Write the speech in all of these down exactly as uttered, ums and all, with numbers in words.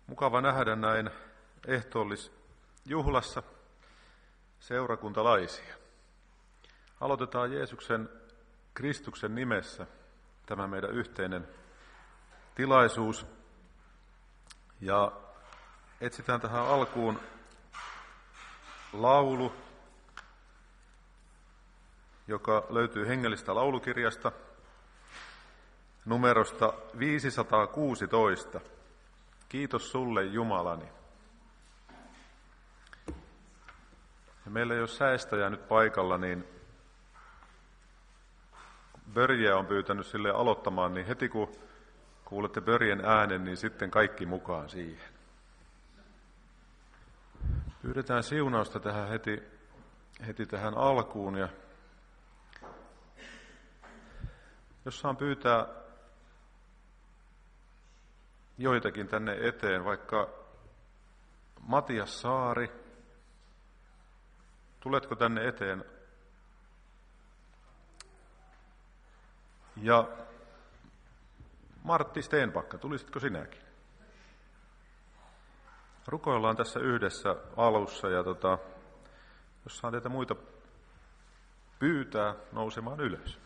Mukava nähdä näin ehtoollisjuhlassa seurakuntalaisia. Aloitetaan Jeesuksen Kristuksen nimessä tämä meidän yhteinen tilaisuus. Ja etsitään tähän alkuun laulu, joka löytyy hengellistä laulukirjasta numerosta viisisataakuusitoista. Kiitos sulle, Jumalani. Ja meillä ei ole säestäjää nyt paikalla, niin Börje on pyytänyt sille aloittamaan, niin heti kun kuulette Börjen äänen, niin sitten kaikki mukaan siihen. Pyydetään siunausta tähän heti, heti tähän alkuun. Ja jos saan pyytää joitakin tänne eteen, vaikka Matias Saari, tuletko tänne eteen? Ja Martti Steenbakka, tulisitko sinäkin? Rukoillaan tässä yhdessä alussa ja tota, jos saan teitä muita pyytää nousemaan ylös.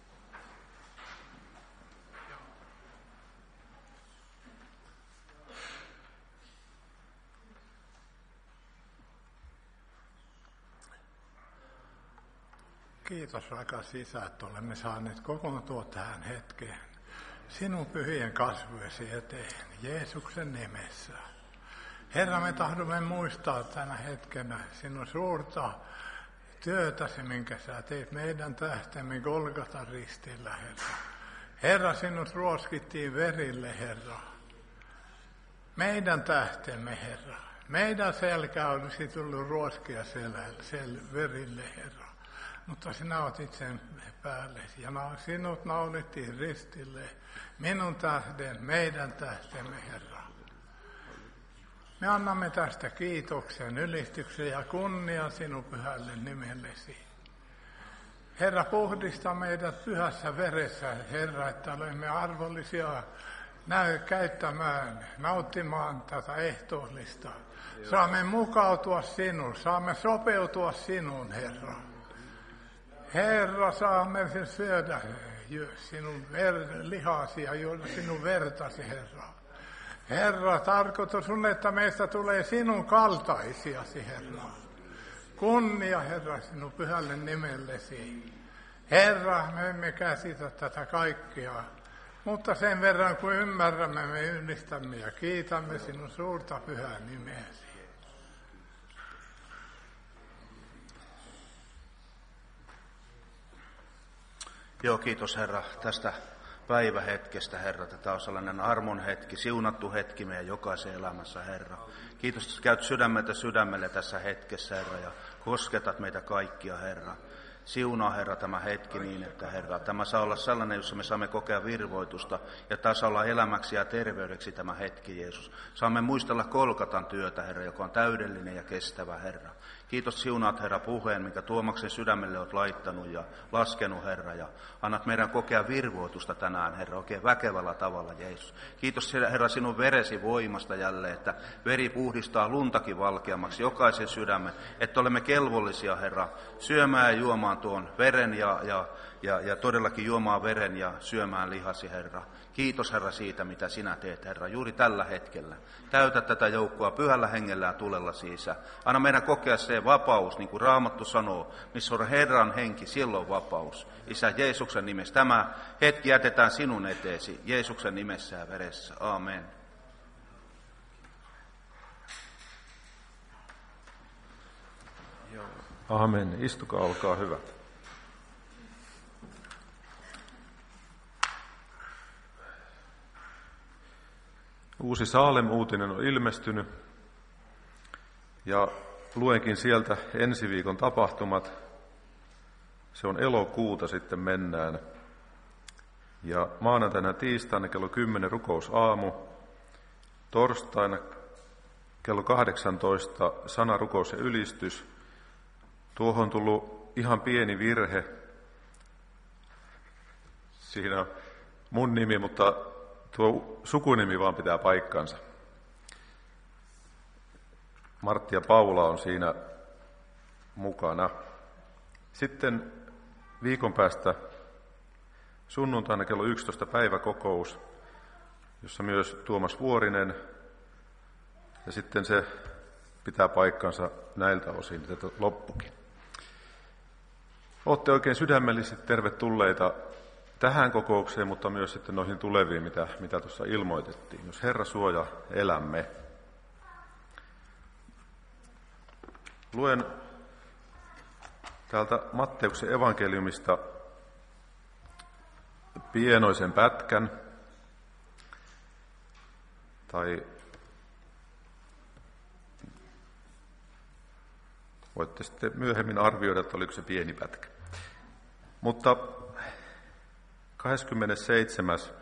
Kiitos rakas Isä, että olemme saaneet kokoontua tähän hetkeen sinun pyhien kasvojesi eteen, Jeesuksen nimessä. Herra, me tahdomme muistaa tänä hetkenä sinun suurta työtäsi, minkä sä teit meidän tähtemme Golgatan ristillä, Herra. Herra, sinut ruoskittiin verille, Herra. Meidän tähtemme, Herra. Meidän selkä olisi tullut ruoskia sel, sel, verille, Herra. Mutta sinä otit sen päällesi ja sinut naulittiin ristille, minun tähden, meidän tähtemme, Herra. Me annamme tästä kiitoksen, ylistyksen ja kunnian sinun pyhälle nimellesi. Herra, puhdista meidät pyhässä veressä, Herra, että olemme arvollisia näy käyttämään, nauttimaan tätä ehtoollista. Saamme mukautua sinuun, saamme sopeutua sinuun, Herra. Herra, saamme syödä sinun ver- lihasi ja juoda sinun vertasi, Herra. Herra, tarkoitus on, että meistä tulee sinun kaltaisiasi, Herra. Kunnia, Herra, sinun pyhälle nimellesi. Herra, me emme käsitä tätä kaikkea, mutta sen verran kun ymmärrämme, me ylistämme ja kiitämme sinun suurta pyhää nimeäsi. Joo, kiitos Herra tästä päivähetkestä, Herra. Tätä on sellainen armon hetki, siunattu hetki meidän jokaisen elämässä, Herra. Kiitos, että käyt sydämeltä sydämelle tässä hetkessä, Herra, ja kosketat meitä kaikkia, Herra. Siunaa, Herra, tämä hetki niin, että Herra, tämä saa olla sellainen, jossa me saamme kokea virvoitusta, ja tämä saa olla elämäksi ja terveydeksi tämä hetki, Jeesus. Saamme muistella Golgatan työtä, Herra, joka on täydellinen ja kestävä, Herra. Kiitos, siunaat, Herra, puheen, minkä Tuomaksen sydämelle olet laittanut ja laskenut, Herra, ja annat meidän kokea virvoitusta tänään, Herra, oikein väkevällä tavalla, Jeesus. Kiitos, Herra, sinun veresi voimasta jälleen, että veri puhdistaa luntakin valkeammaksi jokaisen sydämen, että olemme kelvollisia, Herra, syömään ja juomaan tuon veren ja, ja, ja, ja todellakin juomaan veren ja syömään lihasi, Herra. Kiitos, Herra, siitä, mitä sinä teet, Herra, juuri tällä hetkellä. Täytä tätä joukkoa pyhällä hengellä ja tulella Isä. Anna meidän kokea se vapaus, niin kuin Raamattu sanoo, missä on Herran henki, silloin vapaus. Isä, Jeesuksen nimessä. Tämä hetki jätetään sinun eteesi, Jeesuksen nimessä ja veressä. Aamen. Aamen. Istukaa, olkaa hyvä. Uusi Saalem-uutinen on ilmestynyt ja luenkin sieltä ensi viikon tapahtumat. Se on elokuuta, sitten mennään. Ja maanantaina tiistaina kello kymmenen rukousaamu, torstaina kello kahdeksantoista sana, rukous ja ylistys. Tuohon on tullut ihan pieni virhe. Siinä on mun nimi, mutta tuo sukunimi vaan pitää paikkansa. Martti ja Paula on siinä mukana. Sitten viikon päästä sunnuntaina kello yksitoista päiväkokous, jossa myös Tuomas Vuorinen, ja sitten se pitää paikkansa näiltä osin, että loppukin. Olette oikein sydämellisesti tervetulleita tähän kokoukseen, mutta myös sitten noihin tuleviin, mitä, mitä tuossa ilmoitettiin. Jos Herra suoja elämme. Luen täältä Matteuksen evankeliumista pienoisen pätkän, tai voitte sitten myöhemmin arvioida, että oliko se pieni pätkä. Mutta kahdeskymmenesseitsemäs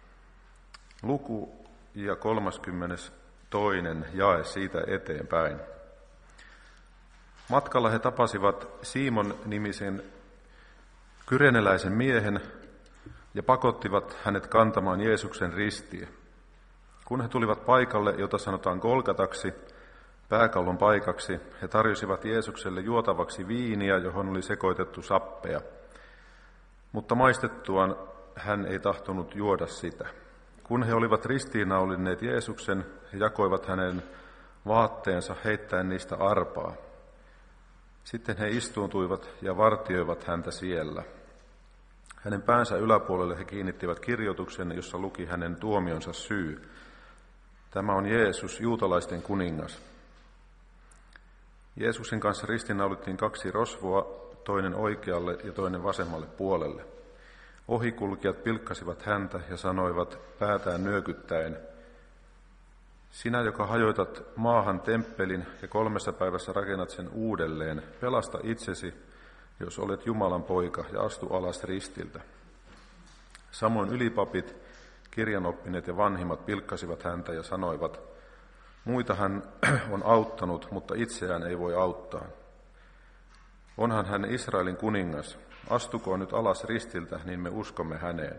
luku ja kolmaskymmenestoinen jae siitä eteenpäin. Matkalla he tapasivat Simon nimisen kyreneläisen miehen ja pakottivat hänet kantamaan Jeesuksen ristiä. Kun he tulivat paikalle, jota sanotaan Golgataksi, pääkallon paikaksi, he tarjosivat Jeesukselle juotavaksi viiniä, johon oli sekoitettu sappea. Mutta maistettuaan hän ei tahtonut juoda sitä. Kun he olivat ristiinnaulinneet Jeesuksen, he jakoivat hänen vaatteensa heittäen niistä arpaa. Sitten he istuuntuivat ja vartioivat häntä siellä. Hänen päänsä yläpuolelle he kiinnittivät kirjoituksen, jossa luki hänen tuomionsa syy. Tämä on Jeesus, juutalaisten kuningas. Jeesuksen kanssa ristiinnaulittiin kaksi rosvoa, toinen oikealle ja toinen vasemmalle puolelle. Ohikulkijat pilkkasivat häntä ja sanoivat päätään nyökyttäen: sinä, joka hajoitat maahan temppelin ja kolmessa päivässä rakennat sen uudelleen, pelasta itsesi, jos olet Jumalan poika, ja astu alas ristiltä. Samoin ylipapit, kirjanoppineet ja vanhimmat pilkkasivat häntä ja sanoivat: muita hän on auttanut, mutta itseään ei voi auttaa. Onhan hän Israelin kuningas. Astukoon nyt alas ristiltä, niin me uskomme häneen.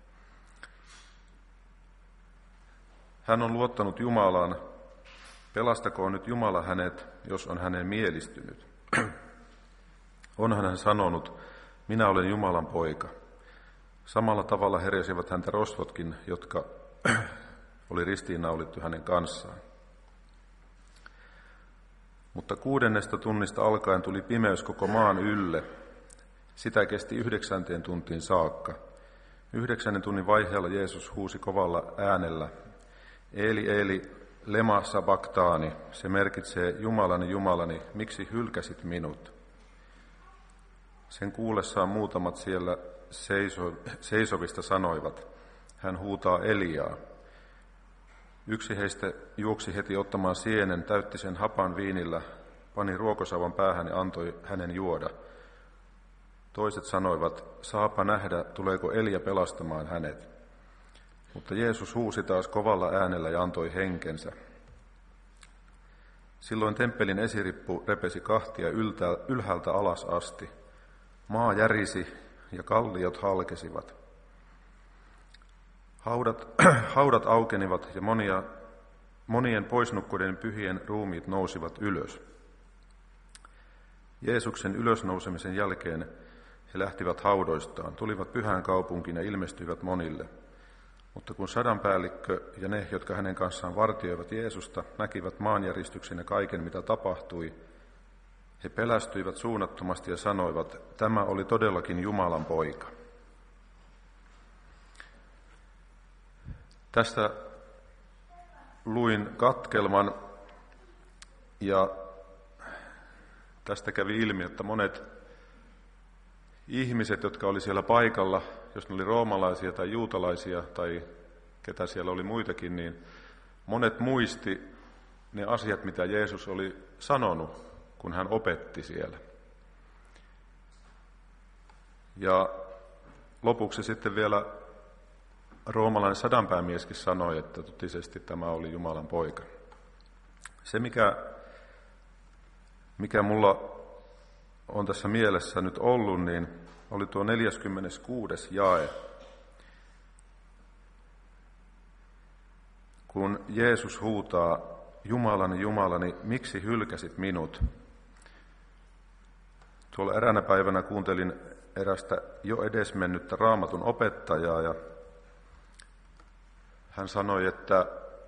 Hän on luottanut Jumalaan. Pelastakoon nyt Jumala hänet, jos on hänen mielistynyt. Onhan hän sanonut: minä olen Jumalan poika. Samalla tavalla herjasivat häntä rosvotkin, jotka oli ristiinnaulittu hänen kanssaan. Mutta kuudennesta tunnista alkaen tuli pimeys koko maan ylle. Sitä kesti yhdeksänteen tuntiin saakka. Yhdeksännen tunnin vaiheella Jeesus huusi kovalla äänellä: Eli, eli, lema sabaktaani. Se merkitsee: Jumalani, Jumalani, miksi hylkäsit minut? Sen kuullessaan muutamat siellä seiso, seisovista sanoivat: hän huutaa Eliaa. Yksi heistä juoksi heti ottamaan sienen, täytti sen hapan viinillä, pani ruokosavan päähän ja antoi hänen juoda. Toiset sanoivat: saapa nähdä, tuleeko Elia pelastamaan hänet. Mutta Jeesus huusi taas kovalla äänellä ja antoi henkensä. Silloin temppelin esirippu repesi kahtia ylhäältä alas asti. Maa järisi ja kalliot halkesivat. Haudat, haudat aukenivat ja monia, monien poisnukkuneiden pyhien ruumiit nousivat ylös. Jeesuksen ylösnousemisen jälkeen he lähtivät haudoistaan, tulivat pyhään kaupunkiin ja ilmestyivät monille. Mutta kun sadanpäällikkö ja ne, jotka hänen kanssaan vartioivat Jeesusta, näkivät maanjäristyksen ja kaiken, mitä tapahtui, he pelästyivät suunnattomasti ja sanoivat: tämä oli todellakin Jumalan poika. Tästä luin katkelman ja tästä kävi ilmi, että monet ihmiset, jotka oli siellä paikalla, jos ne oli roomalaisia tai juutalaisia tai ketä siellä oli muitakin, niin monet muisti ne asiat, mitä Jeesus oli sanonut, kun hän opetti siellä. Ja lopuksi sitten vielä roomalainen sadanpäämieskin sanoi, että totisesti tämä oli Jumalan poika. Se, mikä, mikä mulla on tässä mielessä nyt ollut, niin oli tuo neljäskymmeneskuudes jae. Kun Jeesus huutaa Jumalani, Jumalani, miksi hylkäsit minut? Tuolla eräänä päivänä kuuntelin erästä jo edesmennyttä Raamatun opettajaa ja hän sanoi, että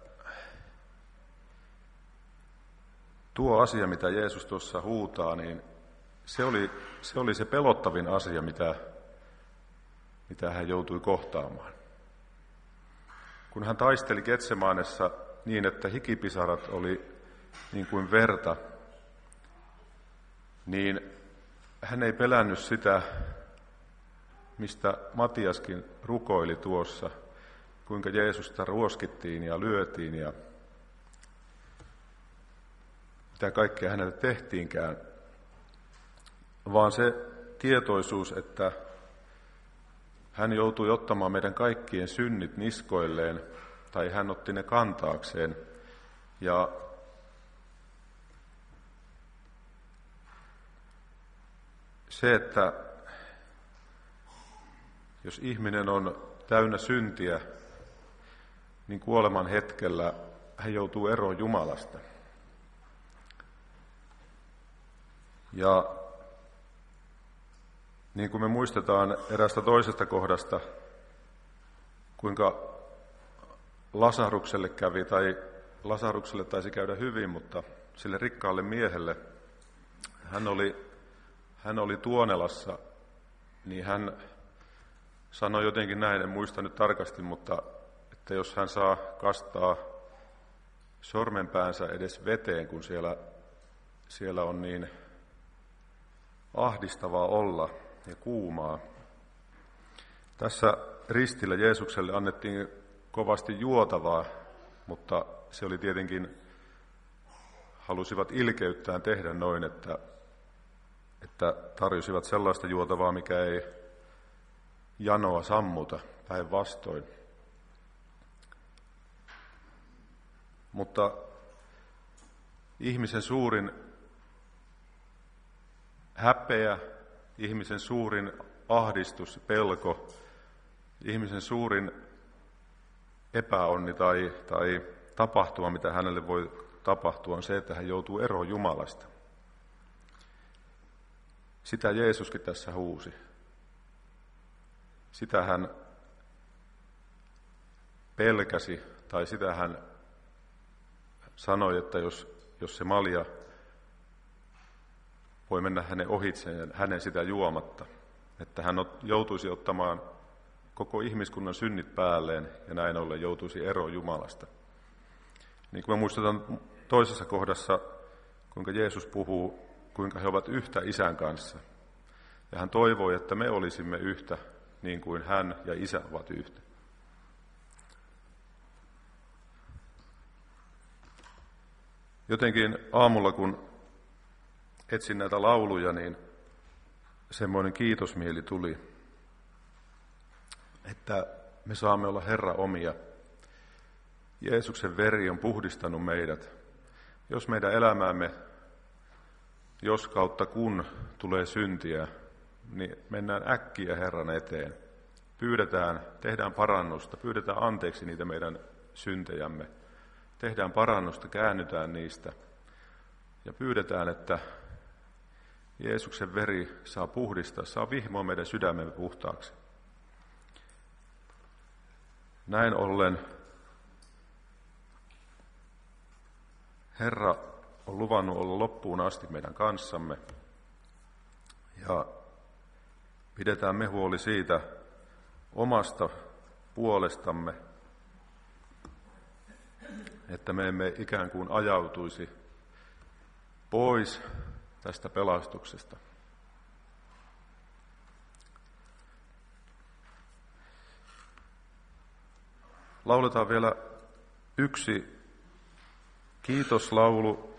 tuo asia, mitä Jeesus tuossa huutaa, niin se oli se, oli se pelottavin asia, mitä, mitä hän joutui kohtaamaan. Kun hän taisteli Getsemaanessa niin, että hikipisarat oli niin kuin verta, niin hän ei pelännyt sitä, mistä Matiaskin rukoili tuossa, kuinka Jeesusta ruoskittiin ja lyötiin ja mitä kaikkea hänelle tehtiinkään, vaan se tietoisuus, että hän joutui ottamaan meidän kaikkien synnit niskoilleen, tai hän otti ne kantaakseen. Ja se, että jos ihminen on täynnä syntiä, niin kuoleman hetkellä hän joutuu eroon Jumalasta. Ja niin kuin me muistetaan erästä toisesta kohdasta, kuinka Lasarukselle kävi, tai Lasarukselle taisi käydä hyvin, mutta sille rikkaalle miehelle, hän oli, hän oli Tuonelassa, niin hän sanoi jotenkin näin, en muista nyt tarkasti, mutta että jos hän saa kastaa sormenpäänsä edes veteen, kun siellä, siellä on niin ahdistavaa olla ja kuumaa. Tässä ristillä Jeesukselle annettiin kovasti juotavaa, mutta se oli tietenkin, halusivat ilkeyttään tehdä noin, että, että tarjosivat sellaista juotavaa, mikä ei janoa sammuta, päinvastoin. Mutta ihmisen suurin häpeä, ihmisen suurin ahdistus, pelko, ihmisen suurin epäonni tai, tai tapahtuma, mitä hänelle voi tapahtua, on se, että hän joutuu eroon Jumalasta. Sitä Jeesuskin tässä huusi. Sitä hän pelkäsi, tai sitä hän sanoi, että jos, jos se malja voi mennä hänen ohitseen, hänen sitä juomatta, että hän joutuisi ottamaan koko ihmiskunnan synnit päälleen ja näin ollen joutuisi eroon Jumalasta. Niin kuin me muistetaan toisessa kohdassa, kuinka Jeesus puhuu, kuinka he ovat yhtä Isän kanssa. Ja hän toivoi, että me olisimme yhtä, niin kuin hän ja Isä ovat yhtä. Jotenkin aamulla, kun etsin näitä lauluja, niin semmoinen kiitosmieli tuli, että me saamme olla Herra omia. Jeesuksen veri on puhdistanut meidät. Jos meidän elämäämme, jos kautta kun tulee syntiä, niin mennään äkkiä Herran eteen. Pyydetään, tehdään parannusta, pyydetään anteeksi niitä meidän syntejämme. Tehdään parannusta, käännytään niistä ja pyydetään, että Jeesuksen veri saa puhdistaa, saa vihmoa meidän sydämemme puhtaaksi. Näin ollen Herra on luvannut olla loppuun asti meidän kanssamme ja pidetään me huoli siitä omasta puolestamme, että me emme ikään kuin ajautuisi pois tästä pelastuksesta. Lauletaan vielä yksi kiitoslaulu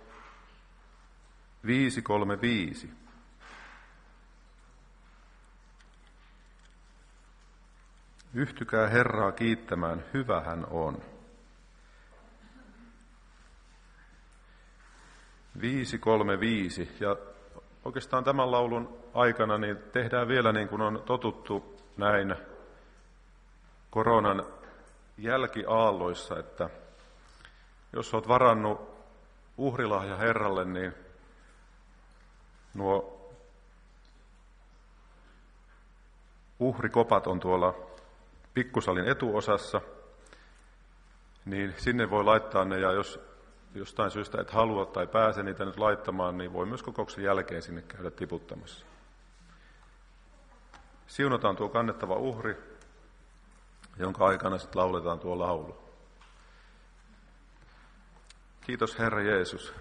viisi kolme viisi. Yhtykää Herraa kiittämään, hyvä hän on. viisi kolme viisi. Ja oikeastaan tämän laulun aikana niin tehdään vielä niin kuin on totuttu näin koronan jälkiaalloissa, että jos olet varannut uhrilahja Herralle, niin nuo uhrikopat on tuolla pikkusalin etuosassa, niin sinne voi laittaa ne, ja jos jostain syystä et halua tai pääse niitä nyt laittamaan, niin voi myös kokouksen jälkeen sinne käydä tiputtamassa. Siunataan tuo kannettava uhri, jonka aikana sitten lauletaan tuo laulu. Kiitos Herra Jeesus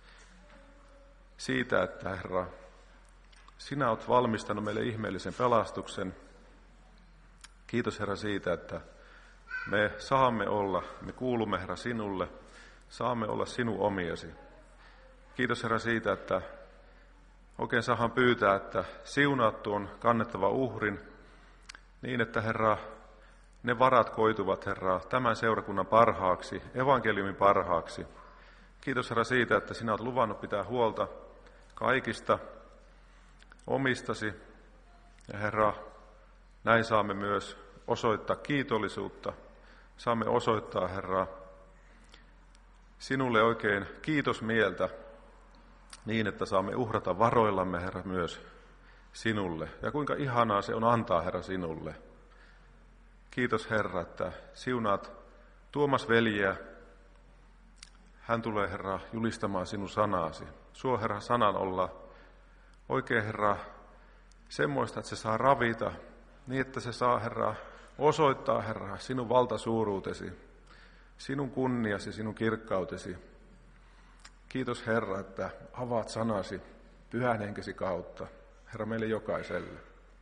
siitä, että Herra, sinä olet valmistanut meille ihmeellisen pelastuksen. Kiitos Herra siitä, että me saamme olla, me kuulumme Herra sinulle, saamme olla sinun omiasi. Kiitos Herra siitä, että oikein saahan pyytää, että siunaat tuon kannettava uhrin niin, että Herra, ne varat koituvat Herra tämän seurakunnan parhaaksi, evankeliumin parhaaksi. Kiitos Herra siitä, että sinä olet luvannut pitää huolta kaikista omistasi. Ja Herra, näin saamme myös osoittaa kiitollisuutta. Saamme osoittaa, Herra, sinulle oikein kiitosmieltä niin, että saamme uhrata varoillamme, Herra, myös sinulle. Ja kuinka ihanaa se on antaa, Herra, sinulle. Kiitos, Herra, että siunaat Tuomas veljeä. Hän tulee, Herra, julistamaan sinun sanasi. Suo, Herra, sanan olla oikein, Herra, semmoista, että se saa ravita, niin että se saa, Herra, osoittaa, Herra, sinun valtasuuruutesi, sinun kunniasi, sinun kirkkautesi. Kiitos, Herra, että avaat sanasi pyhän henkesi kautta, Herra, meille jokaiselle.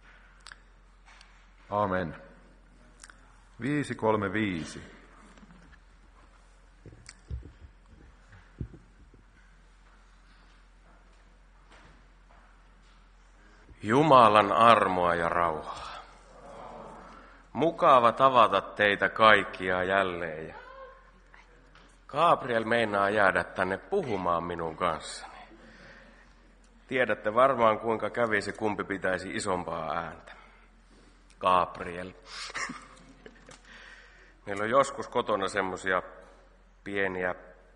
Amen. viisi kolme viisi. Jumalan armoa ja rauhaa. Mukava tavata teitä kaikkia jälleen. Gabriel meinaa jäädä tänne puhumaan minun kanssani. Tiedätte varmaan, kuinka kävisi, kumpi pitäisi isompaa ääntä. Gabriel. Meillä on joskus kotona semmoisia pieniä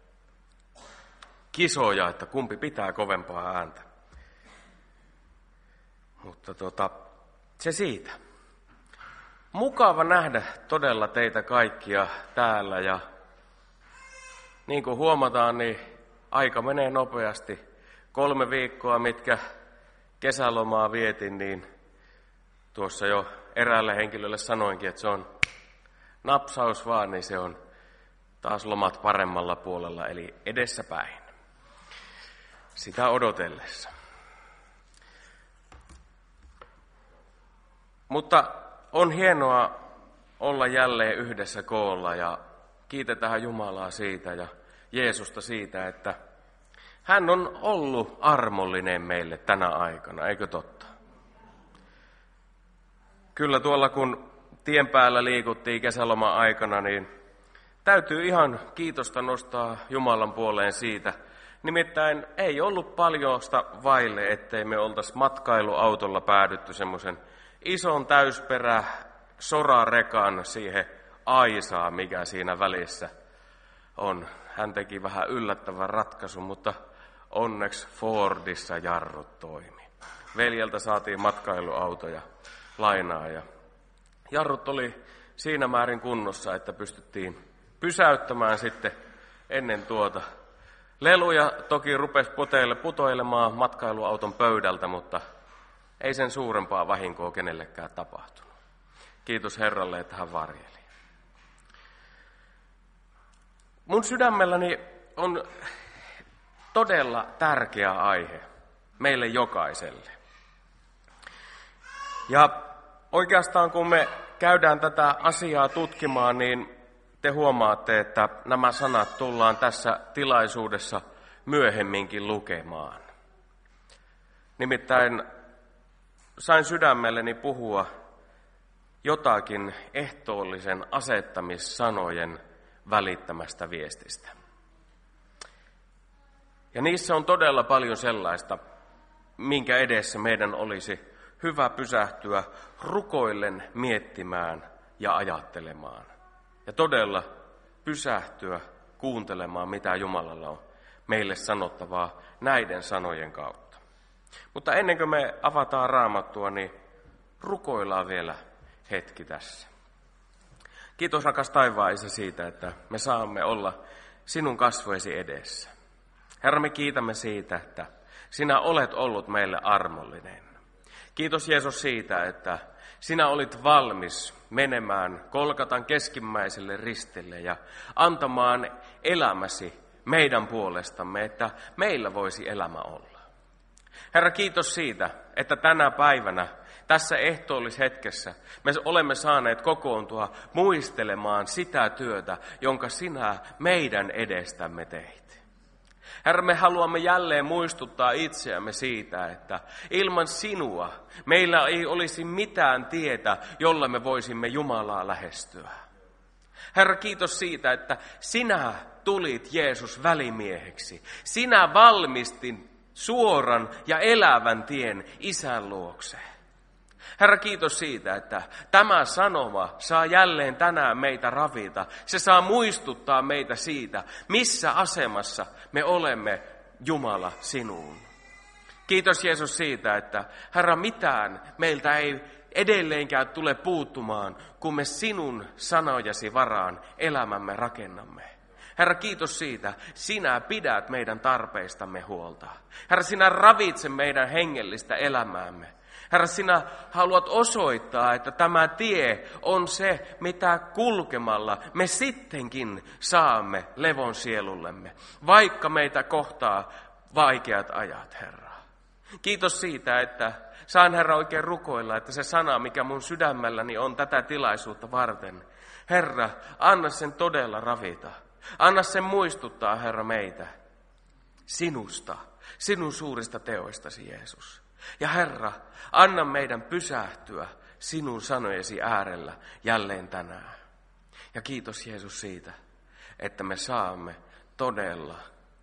kisoja, että kumpi pitää kovempaa ääntä. Mutta tota, se siitä. Mukava nähdä todella teitä kaikkia täällä ja niin kuin huomataan, niin aika menee nopeasti. Kolme viikkoa, mitkä kesälomaa vietin, niin tuossa jo eräälle henkilölle sanoinkin, että se on napsaus vaan, niin se on taas lomat paremmalla puolella, eli edessäpäin. Sitä odotellessa. Mutta on hienoa olla jälleen yhdessä koolla ja kiitetään Jumalaa siitä ja Jeesusta siitä, että hän on ollut armollinen meille tänä aikana, eikö totta? Kyllä tuolla kun tien päällä liikuttiin kesäloma aikana, niin täytyy ihan kiitosta nostaa Jumalan puoleen siitä. Nimittäin ei ollut paljosta vaille, ettei me oltaisi matkailuautolla päädytty semmoisen ison täysperä sorarekan siihen aisaan, mikä siinä välissä on. Hän teki vähän yllättävän ratkaisun, mutta onneksi Fordissa jarrut toimi. Veljeltä saatiin matkailuautoja lainaa ja jarrut oli siinä määrin kunnossa, että pystyttiin pysäyttämään sitten ennen tuota. Leluja toki rupesi putoilemaan matkailuauton pöydältä, mutta ei sen suurempaa vahinkoa kenellekään tapahtunut. Kiitos Herralle, että hän varjeli. Mun sydämelläni on todella tärkeä aihe meille jokaiselle. Ja oikeastaan kun me käydään tätä asiaa tutkimaan, niin te huomaatte, että nämä sanat tullaan tässä tilaisuudessa myöhemminkin lukemaan. Nimittäin sain sydämelleni puhua jotakin ehtoollisen asettamissanojen välittämästä viestistä. Ja niissä on todella paljon sellaista, minkä edessä meidän olisi hyvä pysähtyä rukoillen miettimään ja ajattelemaan. Ja todella pysähtyä kuuntelemaan, mitä Jumalalla on meille sanottavaa näiden sanojen kautta. Mutta ennen kuin me avataan Raamattua, niin rukoillaan vielä hetki tässä. Kiitos rakas taivaan Isä siitä, että me saamme olla sinun kasvojesi edessä. Herra, me kiitämme siitä, että sinä olet ollut meille armollinen. Kiitos Jeesus siitä, että sinä olit valmis menemään Golgatan keskimmäiselle ristille ja antamaan elämäsi meidän puolestamme, että meillä voisi elämä olla. Herra, kiitos siitä, että tänä päivänä tässä ehtoollishetkessä me olemme saaneet kokoontua muistelemaan sitä työtä, jonka sinä meidän edestämme teit. Herra, me haluamme jälleen muistuttaa itseämme siitä, että ilman sinua meillä ei olisi mitään tietä, jolla me voisimme Jumalaa lähestyä. Herra, kiitos siitä, että sinä tulit Jeesus välimieheksi. Sinä valmistin suoran ja elävän tien Isän luokse. Herra, kiitos siitä, että tämä sanoma saa jälleen tänään meitä ravita. Se saa muistuttaa meitä siitä, missä asemassa me olemme, Jumala, sinuun. Kiitos Jeesus siitä, että Herra, mitään meiltä ei edelleenkään tule puuttumaan, kun me sinun sanojasi varaan elämämme rakennamme. Herra, kiitos siitä, sinä pidät meidän tarpeistamme huolta. Herra, sinä ravitse meidän hengellistä elämäämme. Herra, sinä haluat osoittaa, että tämä tie on se, mitä kulkemalla me sittenkin saamme levon sielullemme, vaikka meitä kohtaa vaikeat ajat, Herra. Kiitos siitä, että saan, Herra, oikein rukoilla, että se sana, mikä mun sydämelläni on tätä tilaisuutta varten, Herra, anna sen todella ravita. Anna sen muistuttaa, Herra, meitä sinusta, sinun suurista teoistasi, Jeesus. Ja Herra, anna meidän pysähtyä sinun sanojesi äärellä jälleen tänään. Ja kiitos Jeesus siitä, että me saamme todella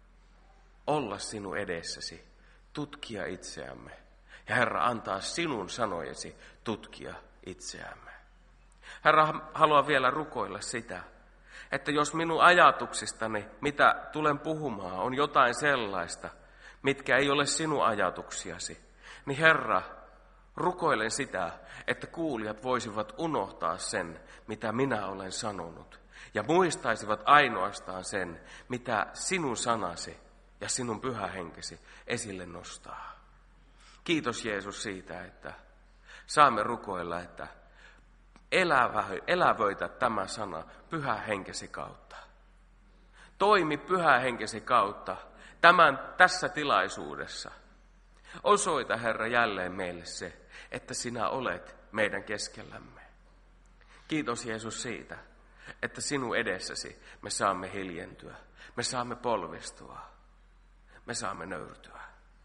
olla sinun edessäsi, tutkia itseämme. Ja Herra, antaa sinun sanojesi tutkia itseämme. Herra, haluan vielä rukoilla sitä, että jos minun ajatuksistani, mitä tulen puhumaan, on jotain sellaista, mitkä ei ole sinun ajatuksiasi, niin Herra, rukoilen sitä, että kuulijat voisivat unohtaa sen, mitä minä olen sanonut, ja muistaisivat ainoastaan sen, mitä sinun sanasi ja sinun pyhä henkesi esille nostaa. Kiitos Jeesus siitä, että saamme rukoilla, että elävä, elävöitä tämä sana pyhä henkesi kautta. Toimi pyhä henkesi kautta tämän tässä tilaisuudessa. Osoita, Herra, jälleen meille se, että sinä olet meidän keskellämme. Kiitos Jeesus siitä, että sinun edessäsi me saamme hiljentyä, me saamme polvistua, me saamme nöyrtyä.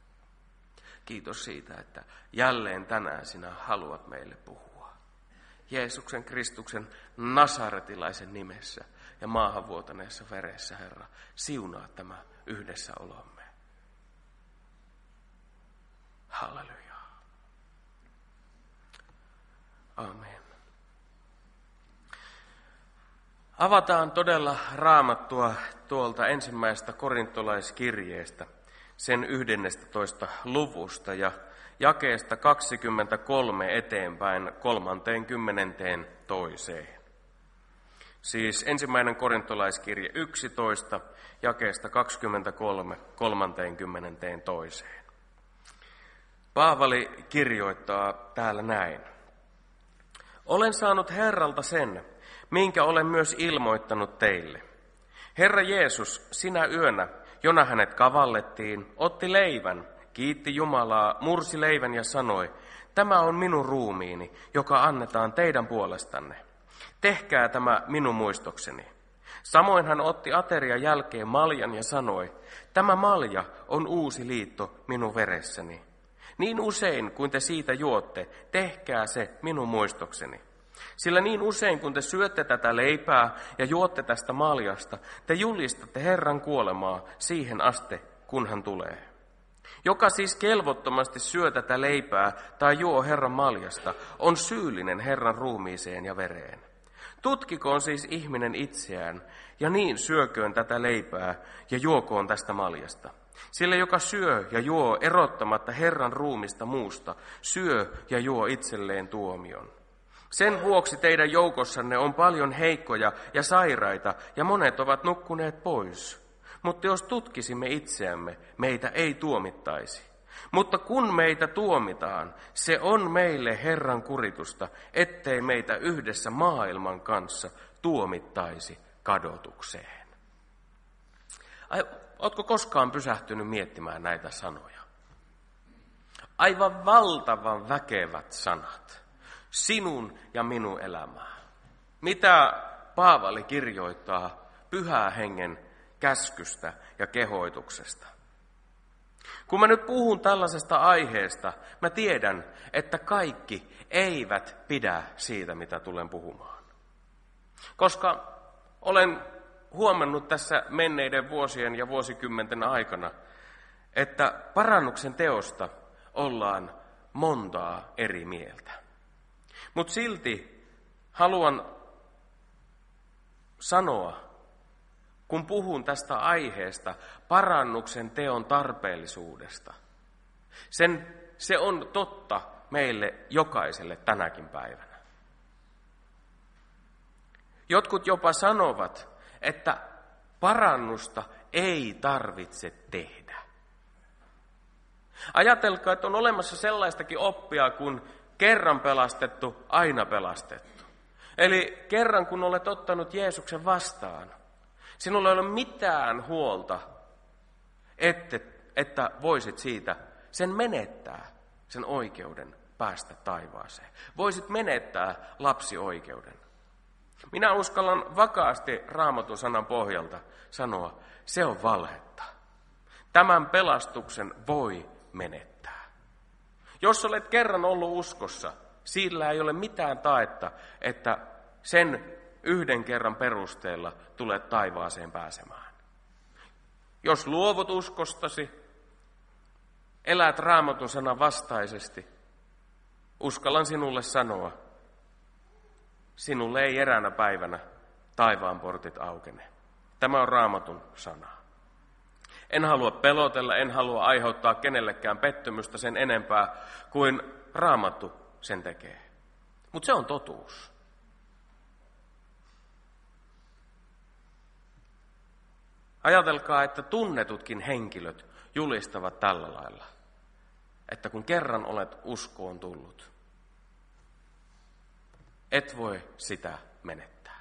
Kiitos siitä, että jälleen tänään sinä haluat meille puhua. Jeesuksen Kristuksen nasaretilaisen nimessä ja maahan vuotaneessa veressä, Herra, siunaa tämä yhdessäolomme. Halleluja. Amen. Avataan todella Raamattua tuolta ensimmäisestä korintolaiskirjeestä, sen yhdennestätoista luvusta ja jakeesta kaksikymmentäkolme eteenpäin kolmanteenkymmenenteen toiseen. Siis ensimmäinen korintolaiskirje yksitoista, jakeesta kaksikymmentäkolme kolmanteenkymmenenteen toiseen. Paavali kirjoittaa täällä näin. Olen saanut Herralta sen, minkä olen myös ilmoittanut teille. Herra Jeesus, sinä yönä, jona hänet kavallettiin, otti leivän, kiitti Jumalaa, mursi leivän ja sanoi, tämä on minun ruumiini, joka annetaan teidän puolestanne. Tehkää tämä minun muistokseni. Samoin hän otti aterian jälkeen maljan ja sanoi, tämä malja on uusi liitto minun veressäni. Niin usein, kun te siitä juotte, tehkää se minun muistokseni. Sillä niin usein, kun te syötte tätä leipää ja juotte tästä maljasta, te julistatte Herran kuolemaa siihen asti, kun hän tulee. Joka siis kelvottomasti syö tätä leipää tai juo Herran maljasta, on syyllinen Herran ruumiiseen ja vereen. Tutkikoon siis ihminen itseään, ja niin syököön tätä leipää ja juokoon tästä maljasta. Sillä joka syö ja juo erottamatta Herran ruumista muusta, syö ja juo itselleen tuomion. Sen vuoksi teidän joukossanne on paljon heikkoja ja sairaita, ja monet ovat nukkuneet pois. Mutta jos tutkisimme itseämme, meitä ei tuomittaisi. Mutta kun meitä tuomitaan, se on meille Herran kuritusta, ettei meitä yhdessä maailman kanssa tuomittaisi kadotukseen. Ai, ootko koskaan pysähtynyt miettimään näitä sanoja? Aivan valtavan väkevät sanat. Sinun ja minun elämää. Mitä Paavali kirjoittaa Pyhää Hengen käskystä ja kehoituksesta? Kun mä nyt puhun tällaisesta aiheesta, mä tiedän, että kaikki eivät pidä siitä, mitä tulen puhumaan. Koska olen huomannut tässä menneiden vuosien ja vuosikymmenten aikana, että parannuksen teosta ollaan montaa eri mieltä. Mutta silti haluan sanoa, kun puhun tästä aiheesta, parannuksen teon tarpeellisuudesta. Sen, se on totta meille jokaiselle tänäkin päivänä. Jotkut jopa sanovat, että parannusta ei tarvitse tehdä. Ajatelkaa, että on olemassa sellaistakin oppia kuin kerran pelastettu, aina pelastettu. Eli kerran kun olet ottanut Jeesuksen vastaan, sinulla ei ole mitään huolta, että, että voisit siitä sen menettää, sen oikeuden päästä taivaaseen. Voisit menettää lapsioikeuden. Minä uskallan vakaasti Raamatun sanan pohjalta sanoa, se on valhetta. Tämän pelastuksen voi menettää. Jos olet kerran ollut uskossa, sillä ei ole mitään taetta, että sen yhden kerran perusteella tulet taivaaseen pääsemään. Jos luovut uskostasi, elät Raamatun sanan vastaisesti, uskallan sinulle sanoa, sinulle ei eräänä päivänä taivaan portit aukene. Tämä on Raamatun sana. En halua pelotella, en halua aiheuttaa kenellekään pettymystä sen enempää kuin Raamattu sen tekee. Mutta se on totuus. Ajatelkaa, että tunnetutkin henkilöt julistavat tällä lailla, että kun kerran olet uskoon tullut, et voi sitä menettää.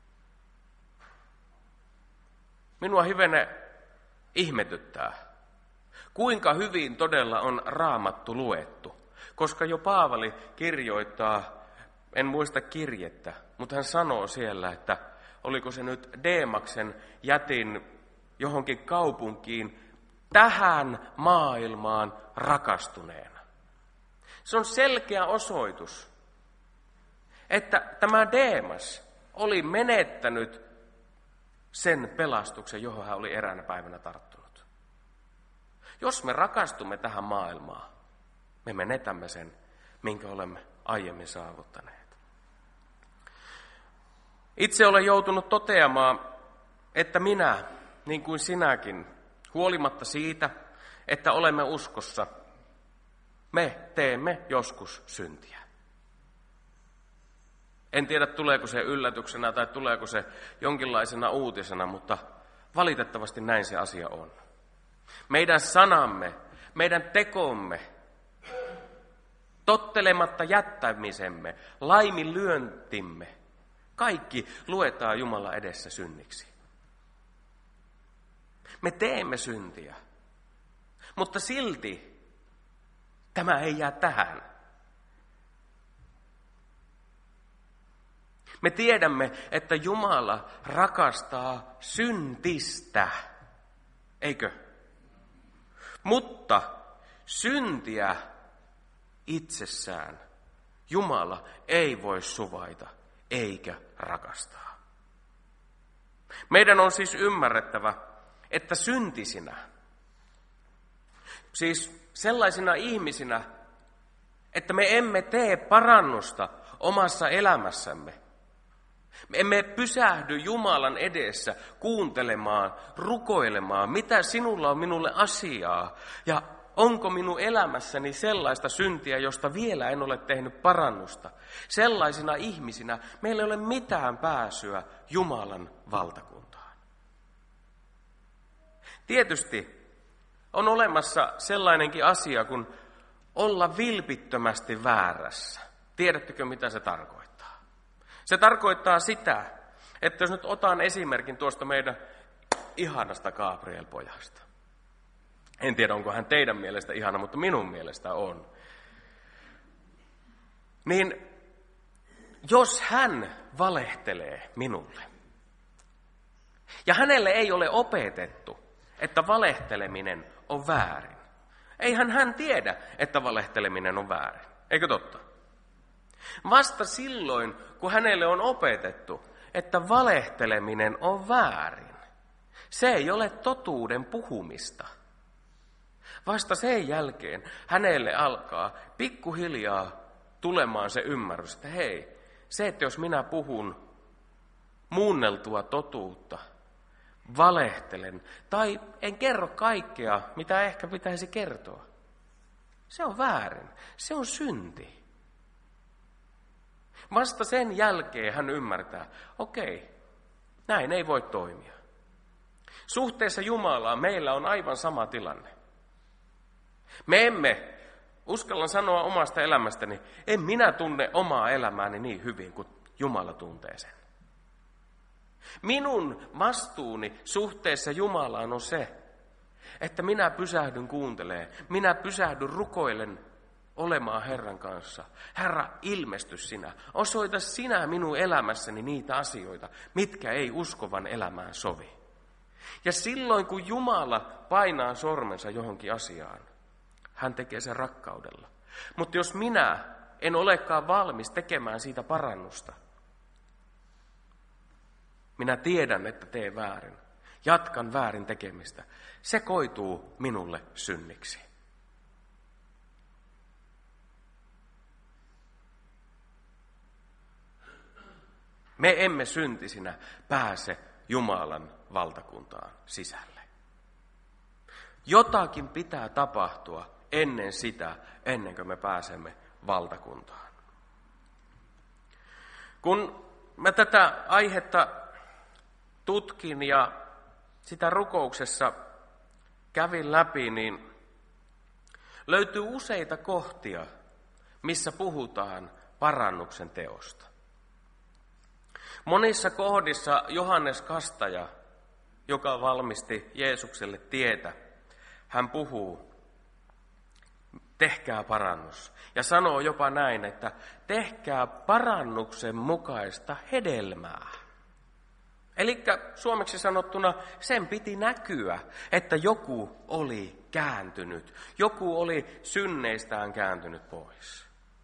Minua hivenen ihmetyttää, kuinka hyvin todella on Raamattu luettu, koska jo Paavali kirjoittaa, en muista kirjettä, mutta hän sanoo siellä, että oliko se nyt Deemaksen jätin johonkin kaupunkiin tähän maailmaan rakastuneena. Se on selkeä osoitus, että tämä Deemas oli menettänyt sen pelastuksen, johon hän oli eräänä päivänä tarttunut. Jos me rakastumme tähän maailmaan, me menetämme sen, minkä olemme aiemmin saavuttaneet. Itse olen joutunut toteamaan, että minä, niin kuin sinäkin, huolimatta siitä, että olemme uskossa, me teemme joskus syntiä. En tiedä, tuleeko se yllätyksenä tai tuleeko se jonkinlaisena uutisena, mutta valitettavasti näin se asia on. Meidän sanamme, meidän tekomme, tottelematta jättämisemme, laiminlyöntimme, kaikki luetaan Jumalan edessä synniksi. Me teemme syntiä, mutta silti tämä ei jää tähän. Me tiedämme, että Jumala rakastaa syntistä, eikö? Mutta syntiä itsessään Jumala ei voi suvaita eikä rakastaa. Meidän on siis ymmärrettävä, että syntisinä, siis sellaisina ihmisinä, että me emme tee parannusta omassa elämässämme, Me emme pysähdy Jumalan edessä kuuntelemaan, rukoilemaan, mitä sinulla on minulle asiaa ja onko minun elämässäni sellaista syntiä, josta vielä en ole tehnyt parannusta. Sellaisina ihmisinä meillä ei ole mitään pääsyä Jumalan valtakuntaan. Tietysti on olemassa sellainenkin asia kuin olla vilpittömästi väärässä. Tiedättekö, mitä se tarkoittaa? Se tarkoittaa sitä, että jos nyt otan esimerkin tuosta meidän ihanasta Gabriel-pojasta. En tiedä, onko hän teidän mielestä ihana, mutta minun mielestä on. Niin jos hän valehtelee minulle, ja hänelle ei ole opetettu, että valehteleminen on väärin. Eihän hän tiedä, että valehteleminen on väärin. Eikö totta? Vasta silloin, kun hänelle on opetettu, että valehteleminen on väärin. Se ei ole totuuden puhumista. Vasta sen jälkeen hänelle alkaa pikkuhiljaa tulemaan se ymmärrys, että hei, se, että jos minä puhun muunneltua totuutta, valehtelen tai en kerro kaikkea, mitä ehkä pitäisi kertoa, se on väärin, se on synti. Vasta sen jälkeen hän ymmärtää, okei, näin ei voi toimia. Suhteessa Jumalaan meillä on aivan sama tilanne. Me emme, uskallan sanoa omasta elämästäni, en minä tunne omaa elämääni niin hyvin kuin Jumala tuntee sen. Minun vastuuni suhteessa Jumalaan on se, että minä pysähdyn kuuntelemaan, minä pysähdyn rukoilen olemaan Herran kanssa. Herra, ilmesty sinä, osoita sinä minun elämässäni niitä asioita, mitkä ei uskovan elämään sovi. Ja silloin kun Jumala painaa sormensa johonkin asiaan, hän tekee sen rakkaudella. Mutta jos minä en olekaan valmis tekemään siitä parannusta, minä tiedän, että teen väärin, jatkan väärin tekemistä, se koituu minulle synniksi. Me emme syntisinä pääse Jumalan valtakuntaan sisälle. Jotakin pitää tapahtua ennen sitä, ennen kuin me pääsemme valtakuntaan. Kun mä tätä aihetta tutkin ja sitä rukouksessa kävin läpi, niin löytyy useita kohtia, missä puhutaan parannuksen teosta. Monissa kohdissa Johannes Kastaja, joka valmisti Jeesukselle tietä, hän puhuu, tehkää parannus. Ja sanoo jopa näin, että tehkää parannuksen mukaista hedelmää. Eli suomeksi sanottuna sen piti näkyä, että joku oli kääntynyt, joku oli synneistään kääntynyt pois.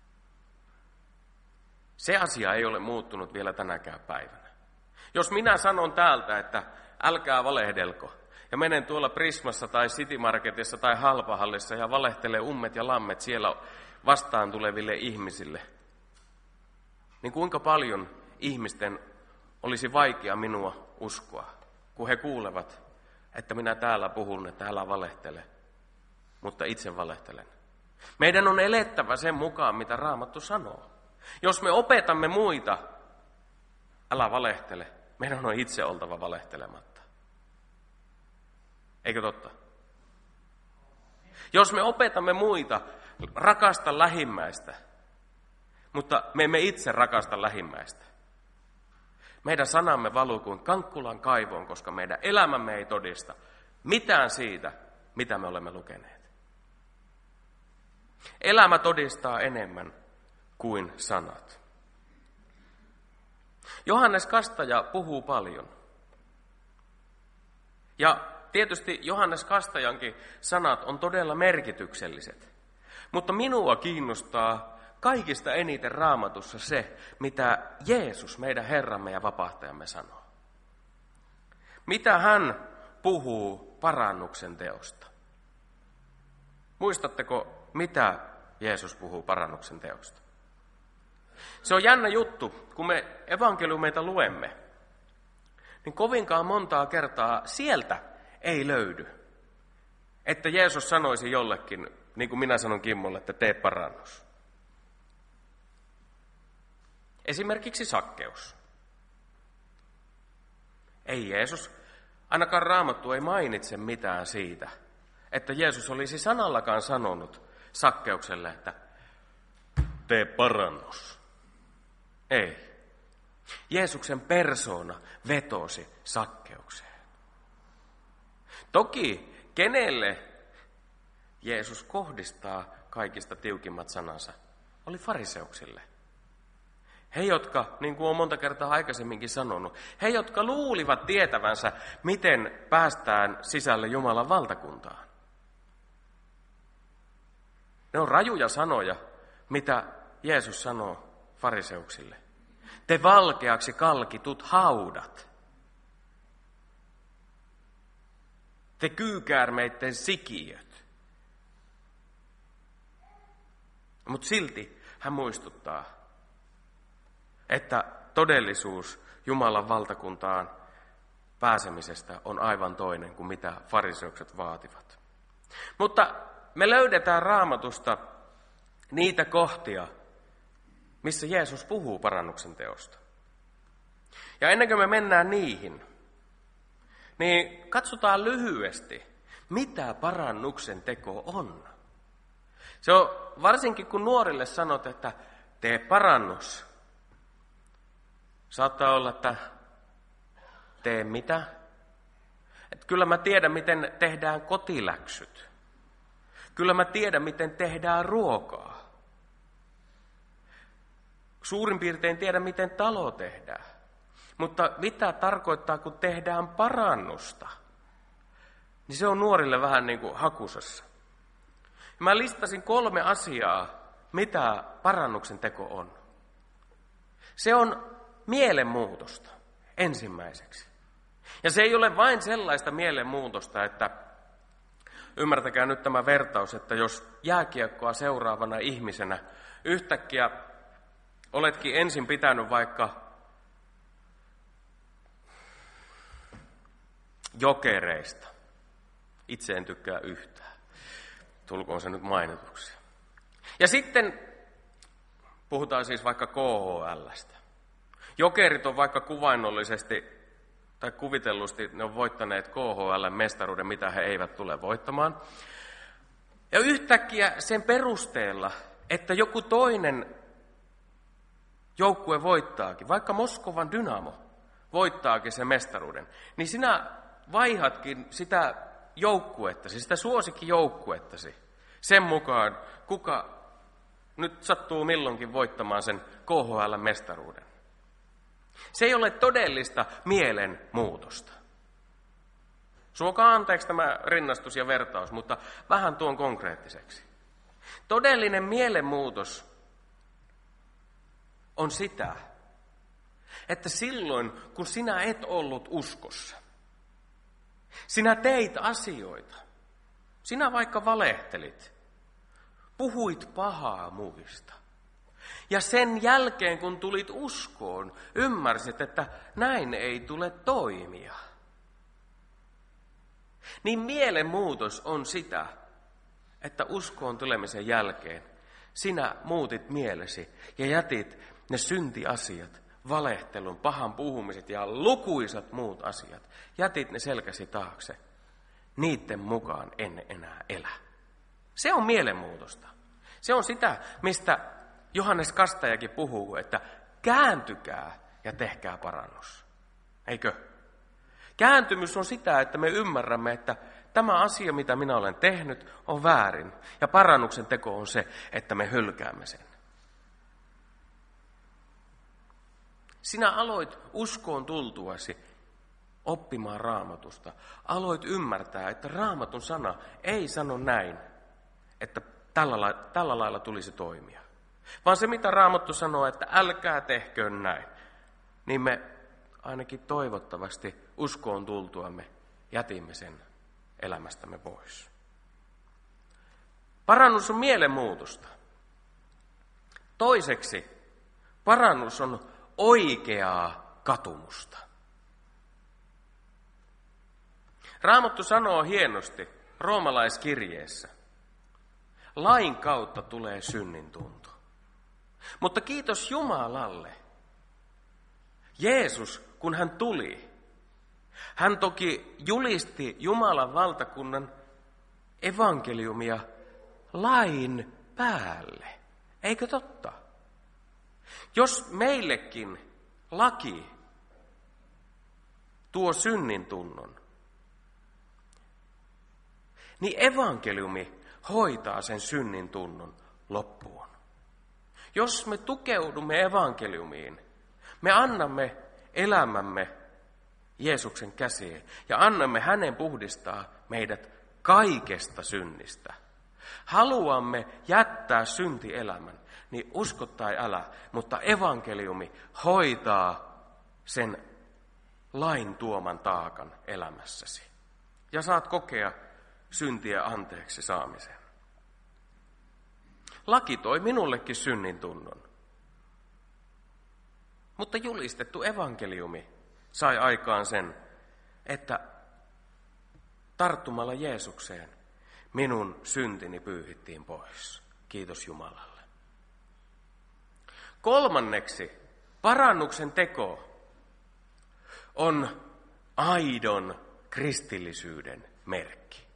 Se asia ei ole muuttunut vielä tänäkään päivänä. Jos minä sanon täältä, että älkää valehdelko, ja menen tuolla Prismassa tai City Marketissa tai Halpahallissa ja valehtelee ummet ja lammet siellä vastaan tuleville ihmisille, niin kuinka paljon ihmisten olisi vaikea minua uskoa, kun he kuulevat, että minä täällä puhun, että älä valehtele, mutta itse valehtelen. Meidän on elettävä sen mukaan, mitä Raamattu sanoo. Jos me opetamme muita, älä valehtele, meidän on itse oltava valehtelematta. Eikö totta? Jos me opetamme muita, rakasta lähimmäistä, mutta me emme itse rakasta lähimmäistä. Meidän sanamme valuu kuin Kankkulan kaivoon, koska meidän elämämme ei todista mitään siitä, mitä me olemme lukeneet. Elämä todistaa enemmän kuin sanat. Johannes Kastaja puhuu paljon. Ja tietysti Johannes Kastajankin sanat on todella merkitykselliset. Mutta minua kiinnostaa kaikista eniten Raamatussa se, mitä Jeesus, meidän Herramme ja Vapahtajamme, sanoo. Mitä hän puhuu parannuksen teosta? Muistatteko, mitä Jeesus puhuu parannuksen teosta? Se on jännä juttu, kun me evankeliumeita luemme, niin kovinkaan montaa kertaa sieltä ei löydy, että Jeesus sanoisi jollekin, niin kuin minä sanon Kimmolle, että tee parannus. Esimerkiksi Sakkeus. Ei Jeesus, ainakaan Raamattu ei mainitse mitään siitä, että Jeesus olisi sanallakaan sanonut Sakkeukselle, että tee parannus. Ei. Jeesuksen persoona vetosi Sakkeukseen. Toki kenelle Jeesus kohdistaa kaikista tiukimmat sanansa, oli fariseuksille. He, jotka, niin kuin olen monta kertaa aikaisemminkin sanonut, he, jotka luulivat tietävänsä, miten päästään sisälle Jumalan valtakuntaan. Ne on rajuja sanoja, mitä Jeesus sanoo fariseuksille. Te valkeaksi kalkitut haudat. Te kyykäärmeitten sikiöt. Mutta silti hän muistuttaa, että todellisuus Jumalan valtakuntaan pääsemisestä on aivan toinen kuin mitä fariseukset vaativat. Mutta me löydetään Raamatusta niitä kohtia, missä Jeesus puhuu parannuksen teosta. Ja ennen kuin me mennään niihin, niin katsotaan lyhyesti, mitä parannuksen teko on. Se on varsinkin kun nuorille sanot, että tee parannus. Saattaa olla, että tee mitä? Että kyllä mä tiedän, miten tehdään kotiläksyt. Kyllä mä tiedän, miten tehdään ruokaa. Suurin piirtein tiedän, miten talo tehdään. Mutta mitä tarkoittaa, kun tehdään parannusta? Niin se on nuorille vähän niin kuin hakusessa. Ja mä listasin kolme asiaa, mitä parannuksen teko on. Se on mielenmuutosta ensimmäiseksi. Ja se ei ole vain sellaista mielenmuutosta, että ymmärtäkää nyt tämä vertaus, että jos jääkiekkoa seuraavana ihmisenä yhtäkkiä oletkin ensin pitänyt vaikka Jokereista. Itse en tykkää yhtään. Tulkoon se nyt mainituksi. Ja sitten puhutaan siis vaikka K H L:stä. Jokerit on vaikka kuvainnollisesti tai kuvitellusti ne on voittaneet K H L:n mestaruuden, mitä he eivät tule voittamaan. Ja yhtäkkiä sen perusteella, että joku toinen joukkue voittaakin, vaikka Moskovan Dynamo voittaakin sen mestaruuden, niin sinä vaihatkin sitä joukkuettasi, sitä suosikkijoukkuettasi sen mukaan, kuka nyt sattuu milloinkin voittamaan sen K H L:n mestaruuden. Se ei ole todellista mielenmuutosta. Suokaa anteeksi tämä rinnastus ja vertaus, mutta vähän tuon konkreettiseksi. Todellinen mielenmuutos on sitä, että silloin kun sinä et ollut uskossa, sinä teit asioita, sinä vaikka valehtelit, puhuit pahaa muista. Ja sen jälkeen, kun tulit uskoon, ymmärsit, että näin ei tule toimia. Niin mielenmuutos on sitä, että uskoon tulemisen jälkeen sinä muutit mielesi ja jätit ne syntiasiat, valehtelun, pahan puhumiset ja lukuisat muut asiat. Jätit ne selkäsi taakse. Niiden mukaan en enää elä. Se on mielenmuutosta. Se on sitä, mistä Johannes Kastajakin puhuu, että kääntykää ja tehkää parannus. Eikö? Kääntymys on sitä, että me ymmärrämme, että tämä asia, mitä minä olen tehnyt, on väärin. Ja parannuksen teko on se, että me hylkäämme sen. Sinä aloit uskoon tultuasi oppimaan Raamatusta. Aloit ymmärtää, että Raamatun sana ei sano näin, että tällä, la- tällä lailla tulisi toimia. Vaan se, mitä Raamattu sanoo, että älkää tehkö näin, niin me ainakin toivottavasti uskoon tultuamme jätimme sen elämästämme pois. Parannus on mielenmuutosta. Toiseksi Parannus on oikeaa katumusta. Raamattu sanoo hienosti roomalaiskirjeessä, lain kautta tulee synnin tunto. Mutta kiitos Jumalalle, Jeesus, kun hän tuli, hän toki julisti Jumalan valtakunnan evankeliumia lain päälle. Eikö totta? Jos meillekin laki tuo synnin tunnon, niin evankeliumi hoitaa sen synnin tunnon loppuun. Jos me tukeudumme evankeliumiin, me annamme elämämme Jeesuksen käsiin ja annamme hänen puhdistaa meidät kaikesta synnistä. Haluamme jättää syntielämän, niin usko tai älä, mutta evankeliumi hoitaa sen lain tuoman taakan elämässäsi. Ja saat kokea syntiä anteeksi saamisen. Laki toi minullekin synnin tunnon. Mutta julistettu evankeliumi sai aikaan sen, että tarttumalla Jeesukseen minun syntini pyyhittiin pois. Kiitos Jumalalle. Kolmanneksi, parannuksen teko on aidon kristillisyyden merkki.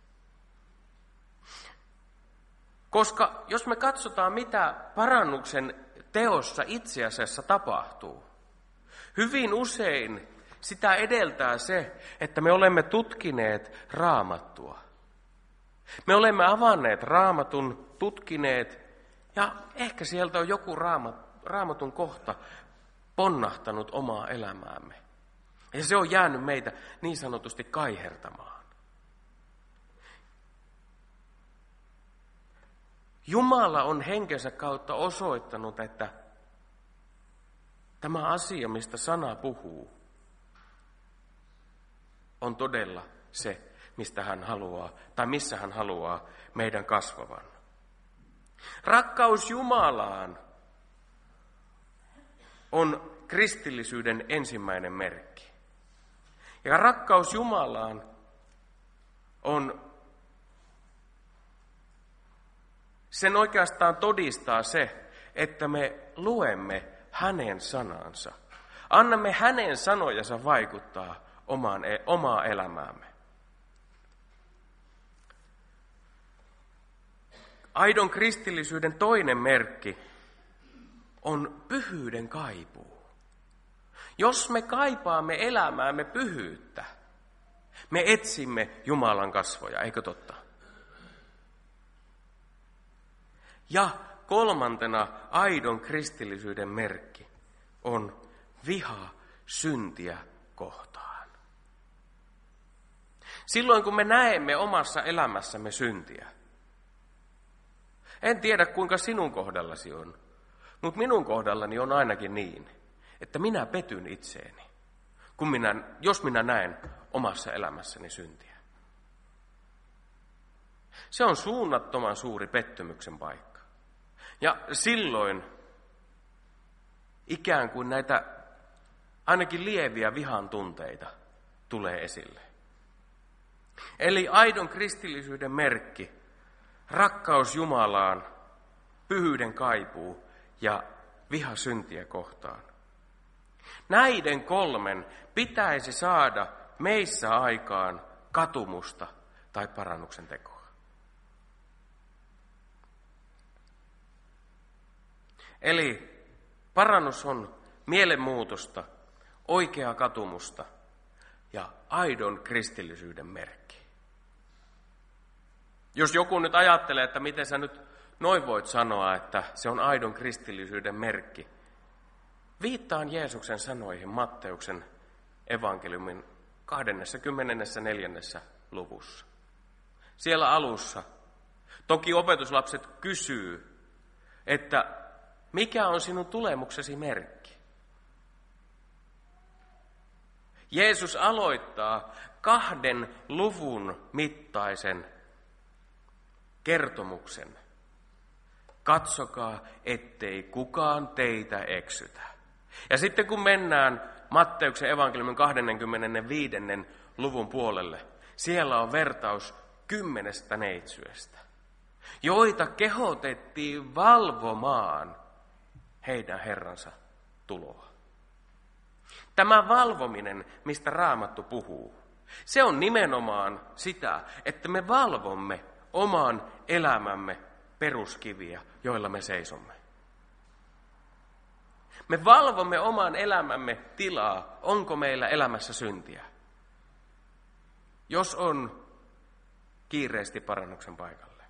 Koska jos me katsotaan, mitä parannuksen teossa itse asiassa tapahtuu, hyvin usein sitä edeltää se, että me olemme tutkineet Raamattua. Me olemme avanneet Raamatun, tutkineet, ja ehkä sieltä on joku Raamatun kohta ponnahtanut omaa elämäämme. Ja se on jäänyt meitä niin sanotusti kaihertamaan. Jumala on henkensä kautta osoittanut, että tämä asia, mistä sana puhuu, on todella se, mistä hän haluaa, tai missä hän haluaa meidän kasvavan. Rakkaus Jumalaan on kristillisyyden ensimmäinen merkki. Ja rakkaus Jumalaan on, sen oikeastaan todistaa se, että me luemme hänen sanansa. Annamme hänen sanojansa vaikuttaa omaan, omaa elämäämme. Aidon kristillisyyden toinen merkki on pyhyyden kaipuu. Jos me kaipaamme elämäämme pyhyyttä, me etsimme Jumalan kasvoja, eikö totta? Ja kolmantena aidon kristillisyyden merkki on viha syntiä kohtaan. Silloin kun me näemme omassa elämässämme syntiä, en tiedä kuinka sinun kohdallasi on, mutta minun kohdallani on ainakin niin, että minä petyn itseeni, kun minä, jos minä näen omassa elämässäni syntiä. Se on suunnattoman suuri pettymyksen paikka. Ja silloin ikään kuin näitä ainakin lieviä vihan tunteita tulee esille. Eli aidon kristillisyyden merkki, rakkaus Jumalaan, pyhyyden kaipuu ja viha syntiä kohtaan. Näiden kolmen pitäisi saada meissä aikaan katumusta tai parannuksen tekoa. Eli parannus on mielenmuutosta, oikeaa katumusta ja aidon kristillisyyden merkki. Jos joku nyt ajattelee, että miten sä nyt noin voit sanoa, että se on aidon kristillisyyden merkki, viittaan Jeesuksen sanoihin Matteuksen evankeliumin kaksikymmentäneljä. luvussa. Siellä alussa toki opetuslapset kysyy, että mikä on sinun tulemuksesi merkki? Jeesus aloittaa kahden luvun mittaisen kertomuksen Katsokaa, ettei kukaan teitä eksytä. Ja sitten kun mennään Matteuksen evankeliumin kaksikymmentäviisi. luvun puolelle, siellä on vertaus kymmenestä neitsyestä, joita kehotettiin valvomaan heidän Herransa tuloa. Tämä valvominen, mistä Raamattu puhuu, se on nimenomaan sitä, että me valvomme oman elämämme peruskiviä, joilla me seisomme. Me valvomme oman elämämme tilaa, onko meillä elämässä syntiä. Jos on, kiireesti parannuksen paikalle.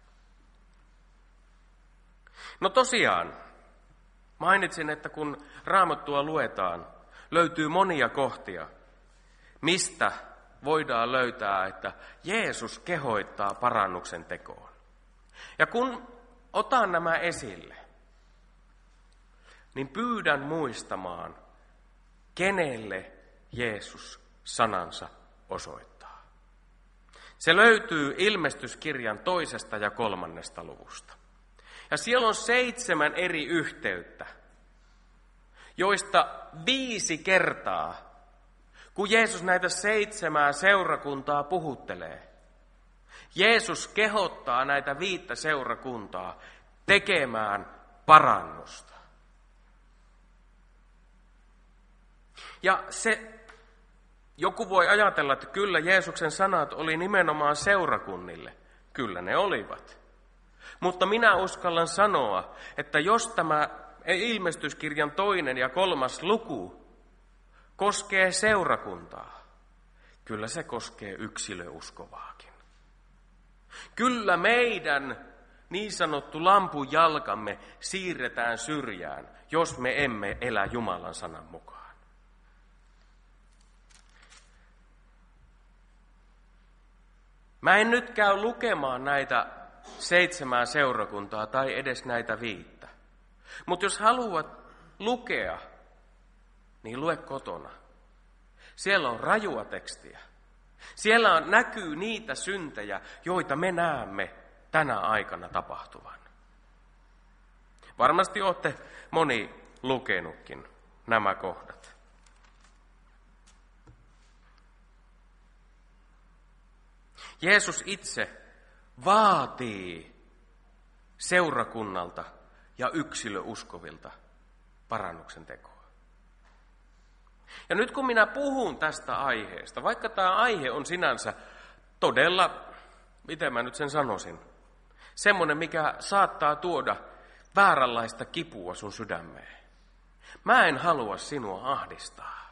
No tosiaan, mainitsin, että kun Raamattua luetaan, löytyy monia kohtia, mistä voidaan löytää, että Jeesus kehoittaa parannuksen tekoon. Ja kun otan nämä esille, niin pyydän muistamaan, kenelle Jeesus sanansa osoittaa. Se löytyy Ilmestyskirjan toisesta ja kolmannesta luvusta. Ja siellä on seitsemän eri yhteyttä, joista viisi kertaa, kun Jeesus näitä seitsemää seurakuntaa puhuttelee, Jeesus kehottaa näitä viittä seurakuntaa tekemään parannusta. Ja se, joku voi ajatella, että kyllä Jeesuksen sanat oli nimenomaan seurakunnille. Kyllä ne olivat. Mutta minä uskallan sanoa, että jos tämä Ilmestyskirjan toinen ja kolmas luku koskee seurakuntaa, kyllä se koskee yksilöuskovaakin. Kyllä meidän niin sanottu lampujalkamme siirretään syrjään, jos me emme elä Jumalan sanan mukaan. Mä en nyt käy lukemaan näitä seitsemää seurakuntaa tai edes näitä viittä. Mutta jos haluat lukea, niin lue kotona. Siellä on rajua tekstiä. Siellä on, näkyy niitä syntejä, joita me näemme tänä aikana tapahtuvan. Varmasti olette moni lukenutkin nämä kohdat. Jeesus itse vaatii seurakunnalta ja yksilöuskovilta parannuksen tekoa. Ja nyt kun minä puhun tästä aiheesta, vaikka tämä aihe on sinänsä todella, miten mä nyt sen sanoisin, semmoinen, mikä saattaa tuoda vääränlaista kipua sun sydämeen. Mä en halua sinua ahdistaa.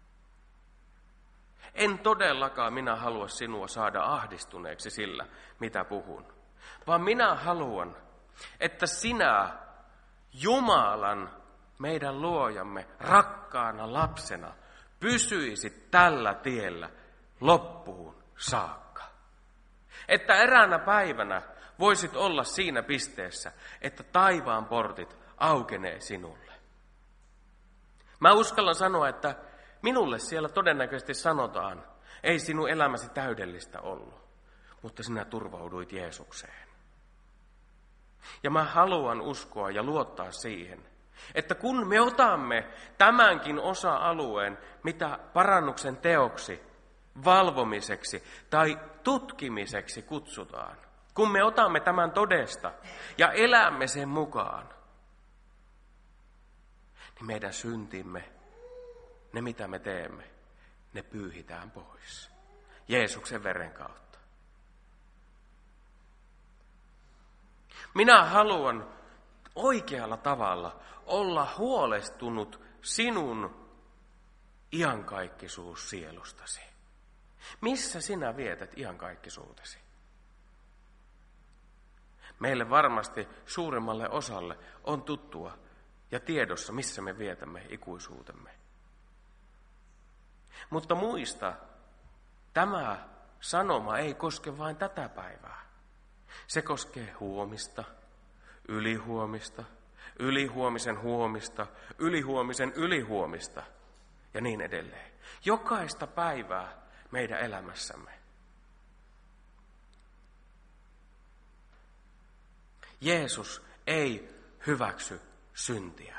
En todellakaan minä halua sinua saada ahdistuneeksi sillä, mitä puhun. Vaan minä haluan, että sinä Jumalan, meidän luojamme, rakkaana lapsena, pysyisit tällä tiellä loppuun saakka. Että eräänä päivänä voisit olla siinä pisteessä, että taivaan portit aukenee sinulle. Mä uskallan sanoa, että minulle siellä todennäköisesti sanotaan, ei sinun elämäsi täydellistä ollut, mutta sinä turvauduit Jeesukseen. Ja mä haluan uskoa ja luottaa siihen, että kun me otamme tämänkin osa-alueen, mitä parannuksen teoksi, valvomiseksi tai tutkimiseksi kutsutaan, kun me otamme tämän todesta ja elämme sen mukaan, niin meidän syntimme, ne mitä me teemme, ne pyyhitään pois Jeesuksen veren kautta. Minä haluan oikealla tavalla olla huolestunut sinun iankaikkisuussielustasi. Missä sinä vietät iankaikkisuutesi? Meille varmasti suurimmalle osalle on tuttua ja tiedossa, missä me vietämme ikuisuutemme. Mutta muista, tämä sanoma ei koske vain tätä päivää. Se koskee huomista, ylihuomista, ylihuomisen huomista, ylihuomisen ylihuomista ja niin edelleen. Jokaista päivää meidän elämässämme. Jeesus ei hyväksy syntiä.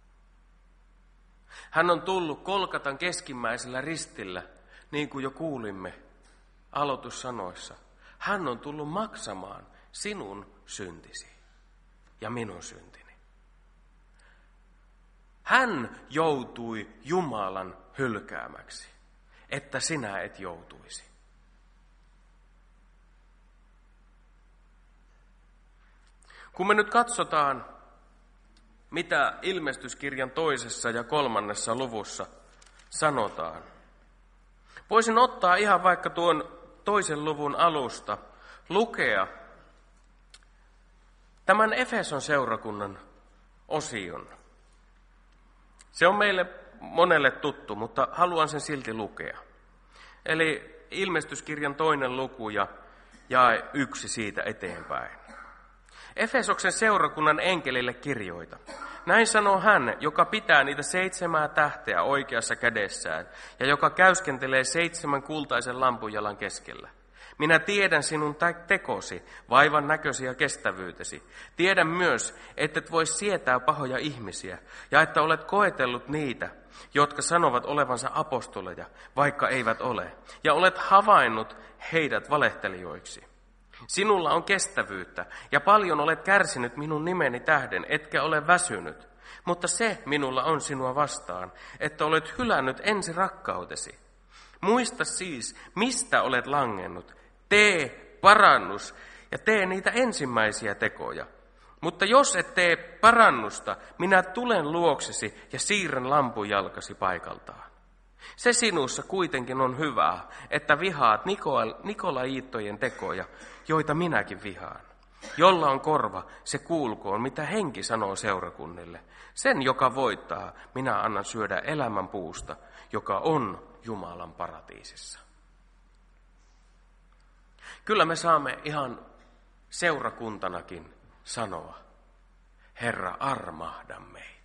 Hän on tullut Kolkatan keskimmäisellä ristillä, niin kuin jo kuulimme aloitussanoissa. Hän on tullut maksamaan sinun syntisi ja minun syntini. Hän joutui Jumalan hylkäämäksi, että sinä et joutuisi. Kun me nyt katsotaan, mitä ilmestyskirjan toisessa ja kolmannessa luvussa sanotaan. Voisin ottaa ihan vaikka tuon toisen luvun alusta, lukea tämän Efeson seurakunnan osion. Se on meille monelle tuttu, mutta haluan sen silti lukea. Eli ilmestyskirjan toinen luku ja jae yksi siitä eteenpäin. Efesoksen seurakunnan enkelille kirjoita. Näin sanoo hän, joka pitää niitä seitsemää tähteä oikeassa kädessään ja joka käyskentelee seitsemän kultaisen lampunjalan keskellä. Minä tiedän sinun tekosi, vaivan näkösi ja kestävyytesi. Tiedän myös, että et voi sietää pahoja ihmisiä ja että olet koetellut niitä, jotka sanovat olevansa apostoleja, vaikka eivät ole, ja olet havainnut heidät valehtelijoiksi. Sinulla on kestävyyttä ja paljon olet kärsinyt minun nimeni tähden, etkä ole väsynyt. Mutta se minulla on sinua vastaan, että olet hylännyt ensi rakkautesi. Muista siis, mistä olet langennut. Tee parannus ja tee niitä ensimmäisiä tekoja. Mutta jos et tee parannusta, minä tulen luoksesi ja siirrän lampunjalkasi paikaltaan. Se sinussa kuitenkin on hyvää, että vihaat Nikolaittojen tekoja, joita minäkin vihaan. Jolla on korva, se kuulkoon, mitä henki sanoo seurakunnille. Sen, joka voittaa, minä annan syödä elämän puusta, joka on Jumalan paratiisissa. Kyllä me saamme ihan seurakuntanakin sanoa, Herra, armahda meitä.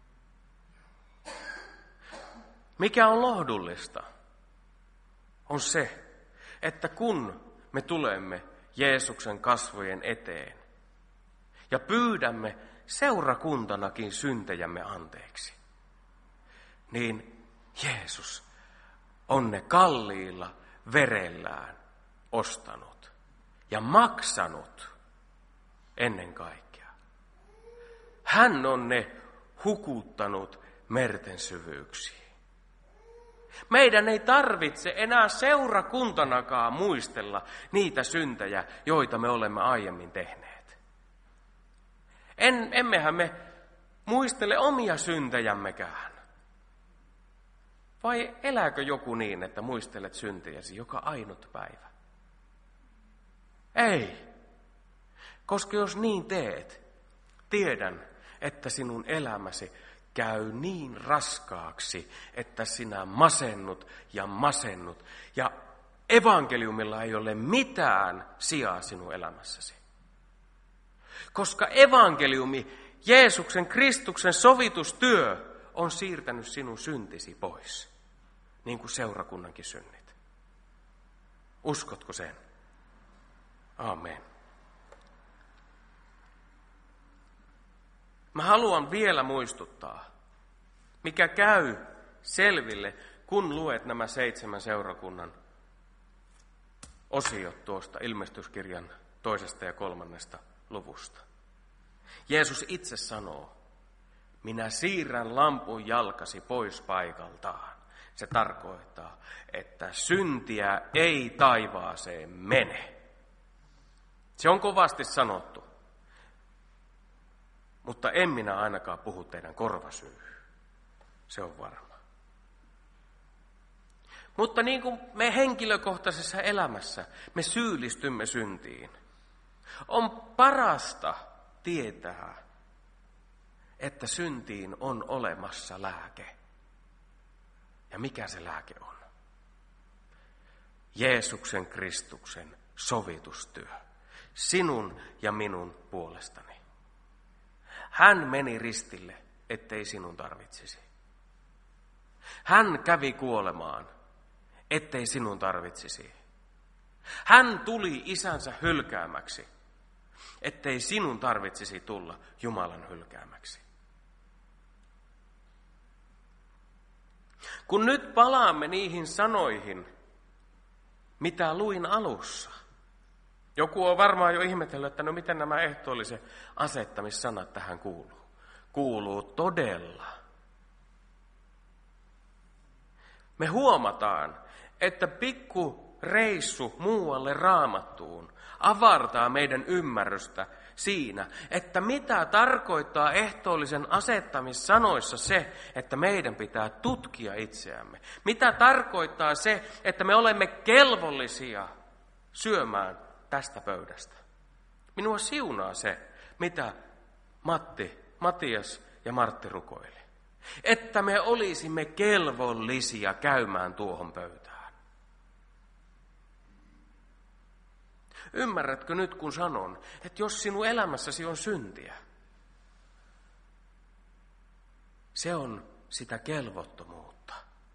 Mikä on lohdullista, on se, että kun me tulemme Jeesuksen kasvojen eteen ja pyydämme seurakuntanakin syntejämme anteeksi, niin Jeesus on ne kalliilla verellään ostanut ja maksanut ennen kaikkea. Hän on ne hukuttanut merten syvyyksiin. Meidän ei tarvitse enää seurakuntanakaan muistella niitä syntejä, joita me olemme aiemmin tehneet. En, emmehän me muistele omia syntejämmekään. Vai elääkö joku niin, että muistelet syntejäsi joka ainut päivä? Ei. Koska jos niin teet, tiedän, että sinun elämäsi käy niin raskaaksi, että sinä masennut ja masennut. Ja evankeliumilla ei ole mitään sijaa sinun elämässäsi. Koska evankeliumi, Jeesuksen Kristuksen sovitustyö, on siirtänyt sinun syntisi pois. Niin kuin seurakunnankin synnit. Uskotko sen? Aamen. Mä haluan vielä muistuttaa, mikä käy selville, kun luet nämä seitsemän seurakunnan osiot tuosta ilmestyskirjan toisesta ja kolmannesta luvusta. Jeesus itse sanoo, minä siirrän lampun jalkasi pois paikaltaan. Se tarkoittaa, että syntiä ei taivaaseen mene. Se on kovasti sanottu. Mutta en minä ainakaan puhu teidän korvasyyhyn. Se on varma. Mutta niin kuin me henkilökohtaisessa elämässä, me syyllistymme syntiin. On parasta tietää, että syntiin on olemassa lääke. Ja mikä se lääke on? Jeesuksen Kristuksen sovitustyö. Sinun ja minun puolestani. Hän meni ristille, ettei sinun tarvitsisi. Hän kävi kuolemaan, ettei sinun tarvitsisi. Hän tuli isänsä hylkäämäksi, ettei sinun tarvitsisi tulla Jumalan hylkäämäksi. Kun nyt palaamme niihin sanoihin, mitä luin alussa. Joku on varmaan jo ihmetellyt, että no miten nämä ehtoollisen asettamissanat tähän kuuluu. Kuuluu todella. Me huomataan, että pikku reissu muualle Raamattuun avartaa meidän ymmärrystä siinä, että mitä tarkoittaa ehtoollisen asettamissanoissa se, että meidän pitää tutkia itseämme. Mitä tarkoittaa se, että me olemme kelvollisia syömään tästä pöydästä. Minua siunaa se, mitä Matti, Matias ja Martti rukoili. Että me olisimme kelvollisia käymään tuohon pöytään. Ymmärrätkö nyt, kun sanon, että jos sinun elämässäsi on syntiä, se on sitä kelvottomuutta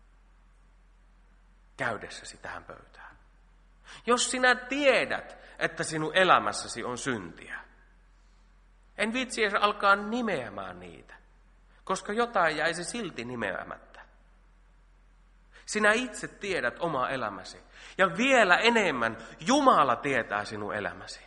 käydessäsi tähän pöytään. Jos sinä tiedät, että sinun elämässäsi on syntiä, en viitsi edes alkaa nimeämään niitä, koska jotain jäisi silti nimeämättä. Sinä itse tiedät oma elämäsi. Ja vielä enemmän Jumala tietää sinun elämäsi.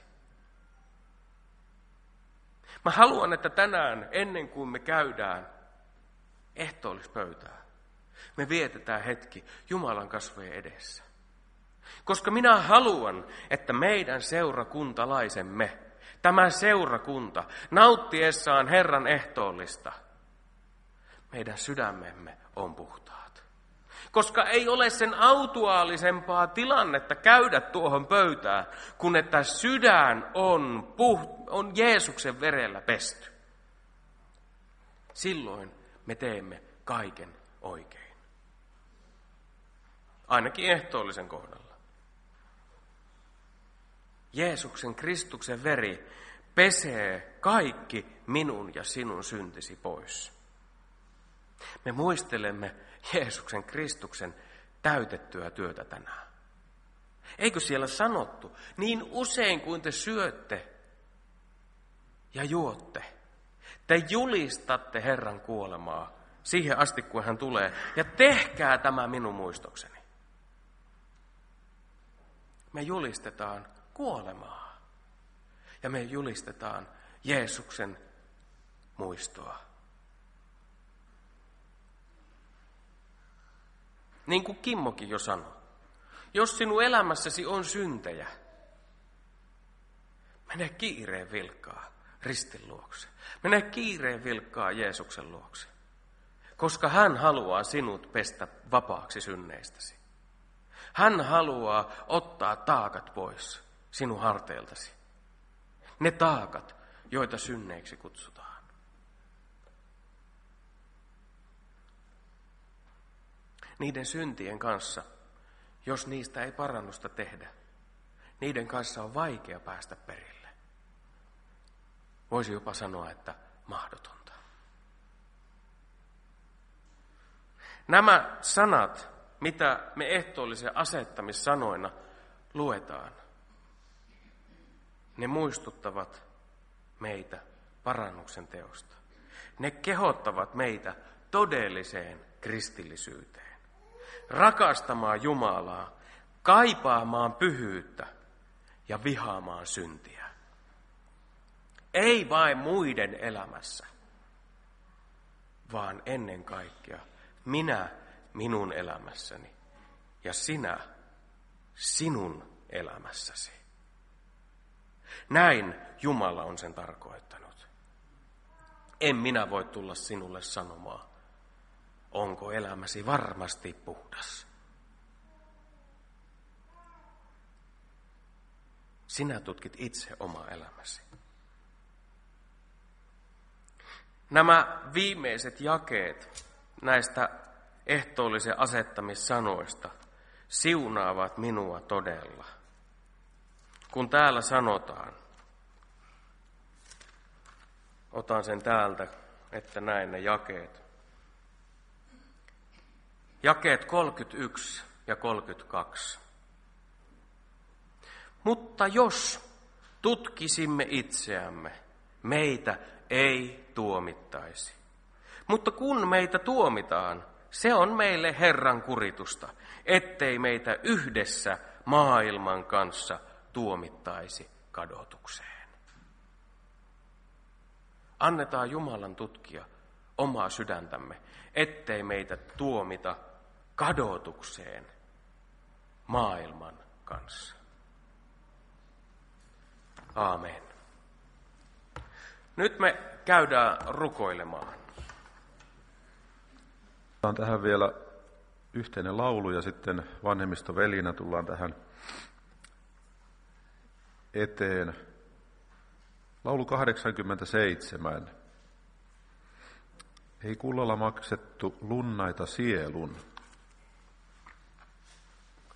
Mä haluan, että tänään, ennen kuin me käydään ehtoollispöytään, me vietetään hetki Jumalan kasvojen edessä. Koska minä haluan, että meidän seurakuntalaisemme, tämä seurakunta, nauttiessaan Herran ehtoollista, meidän sydämemme on puhtaat. Koska ei ole sen autuaalisempaa tilannetta käydä tuohon pöytään, kun että sydän on, puht- on Jeesuksen verellä pesty. Silloin me teemme kaiken oikein. Ainakin ehtoollisen kohdalla. Jeesuksen Kristuksen veri pesee kaikki minun ja sinun syntisi pois. Me muistelemme Jeesuksen Kristuksen täytettyä työtä tänään. Eikö siellä sanottu, niin usein kuin te syötte ja juotte, te julistatte Herran kuolemaa siihen asti, kun hän tulee, ja tehkää tämä minun muistokseni. Me julistetaan kuolemaa ja me julistetaan Jeesuksen muistoa. Niin kuin Kimmokin jo sanoi, jos sinun elämässäsi on syntejä, mene kiireen vilkkaa ristin luokse. Mene kiireen vilkkaa Jeesuksen luokse, koska hän haluaa sinut pestä vapaaksi synneistäsi. Hän haluaa ottaa taakat pois sinun harteiltasi. Ne taakat, joita synneiksi kutsutaan. Niiden syntien kanssa, jos niistä ei parannusta tehdä, niiden kanssa on vaikea päästä perille. Voisi jopa sanoa, että mahdotonta. Nämä sanat, mitä me ehtoollisen asettamissanoina luetaan, ne muistuttavat meitä parannuksen teosta. Ne kehottavat meitä todelliseen kristillisyyteen. Rakastamaan Jumalaa, kaipaamaan pyhyyttä ja vihaamaan syntiä. Ei vain muiden elämässä, vaan ennen kaikkea minä minun elämässäni ja sinä sinun elämässäsi. Näin Jumala on sen tarkoittanut. En minä voi tulla sinulle sanomaan, onko elämäsi varmasti puhdas. Sinä tutkit itse oma elämäsi. Nämä viimeiset jakeet näistä ehtoollisen asettamissanoista siunaavat minua todella. Kun täällä sanotaan, otan sen täältä, että näin ne jakeet. Jakeet kolmekymmentäyksi ja kolmekymmentäkaksi. Mutta jos tutkisimme itseämme, meitä ei tuomittaisi. Mutta kun meitä tuomitaan, se on meille Herran kuritusta, ettei meitä yhdessä maailman kanssa tuomittaisi kadotukseen. Annetaan Jumalan tutkia omaa sydäntämme, ettei meitä tuomita kadotukseen maailman kanssa. Aamen. Nyt me käydään rukoilemaan. On tähän vielä yhteinen laulu ja sitten vanhemmistovelinä tullaan tähän eteen. Laulu kahdeksankymmentäseitsemän. Ei kullalla maksettu lunnaita sielun,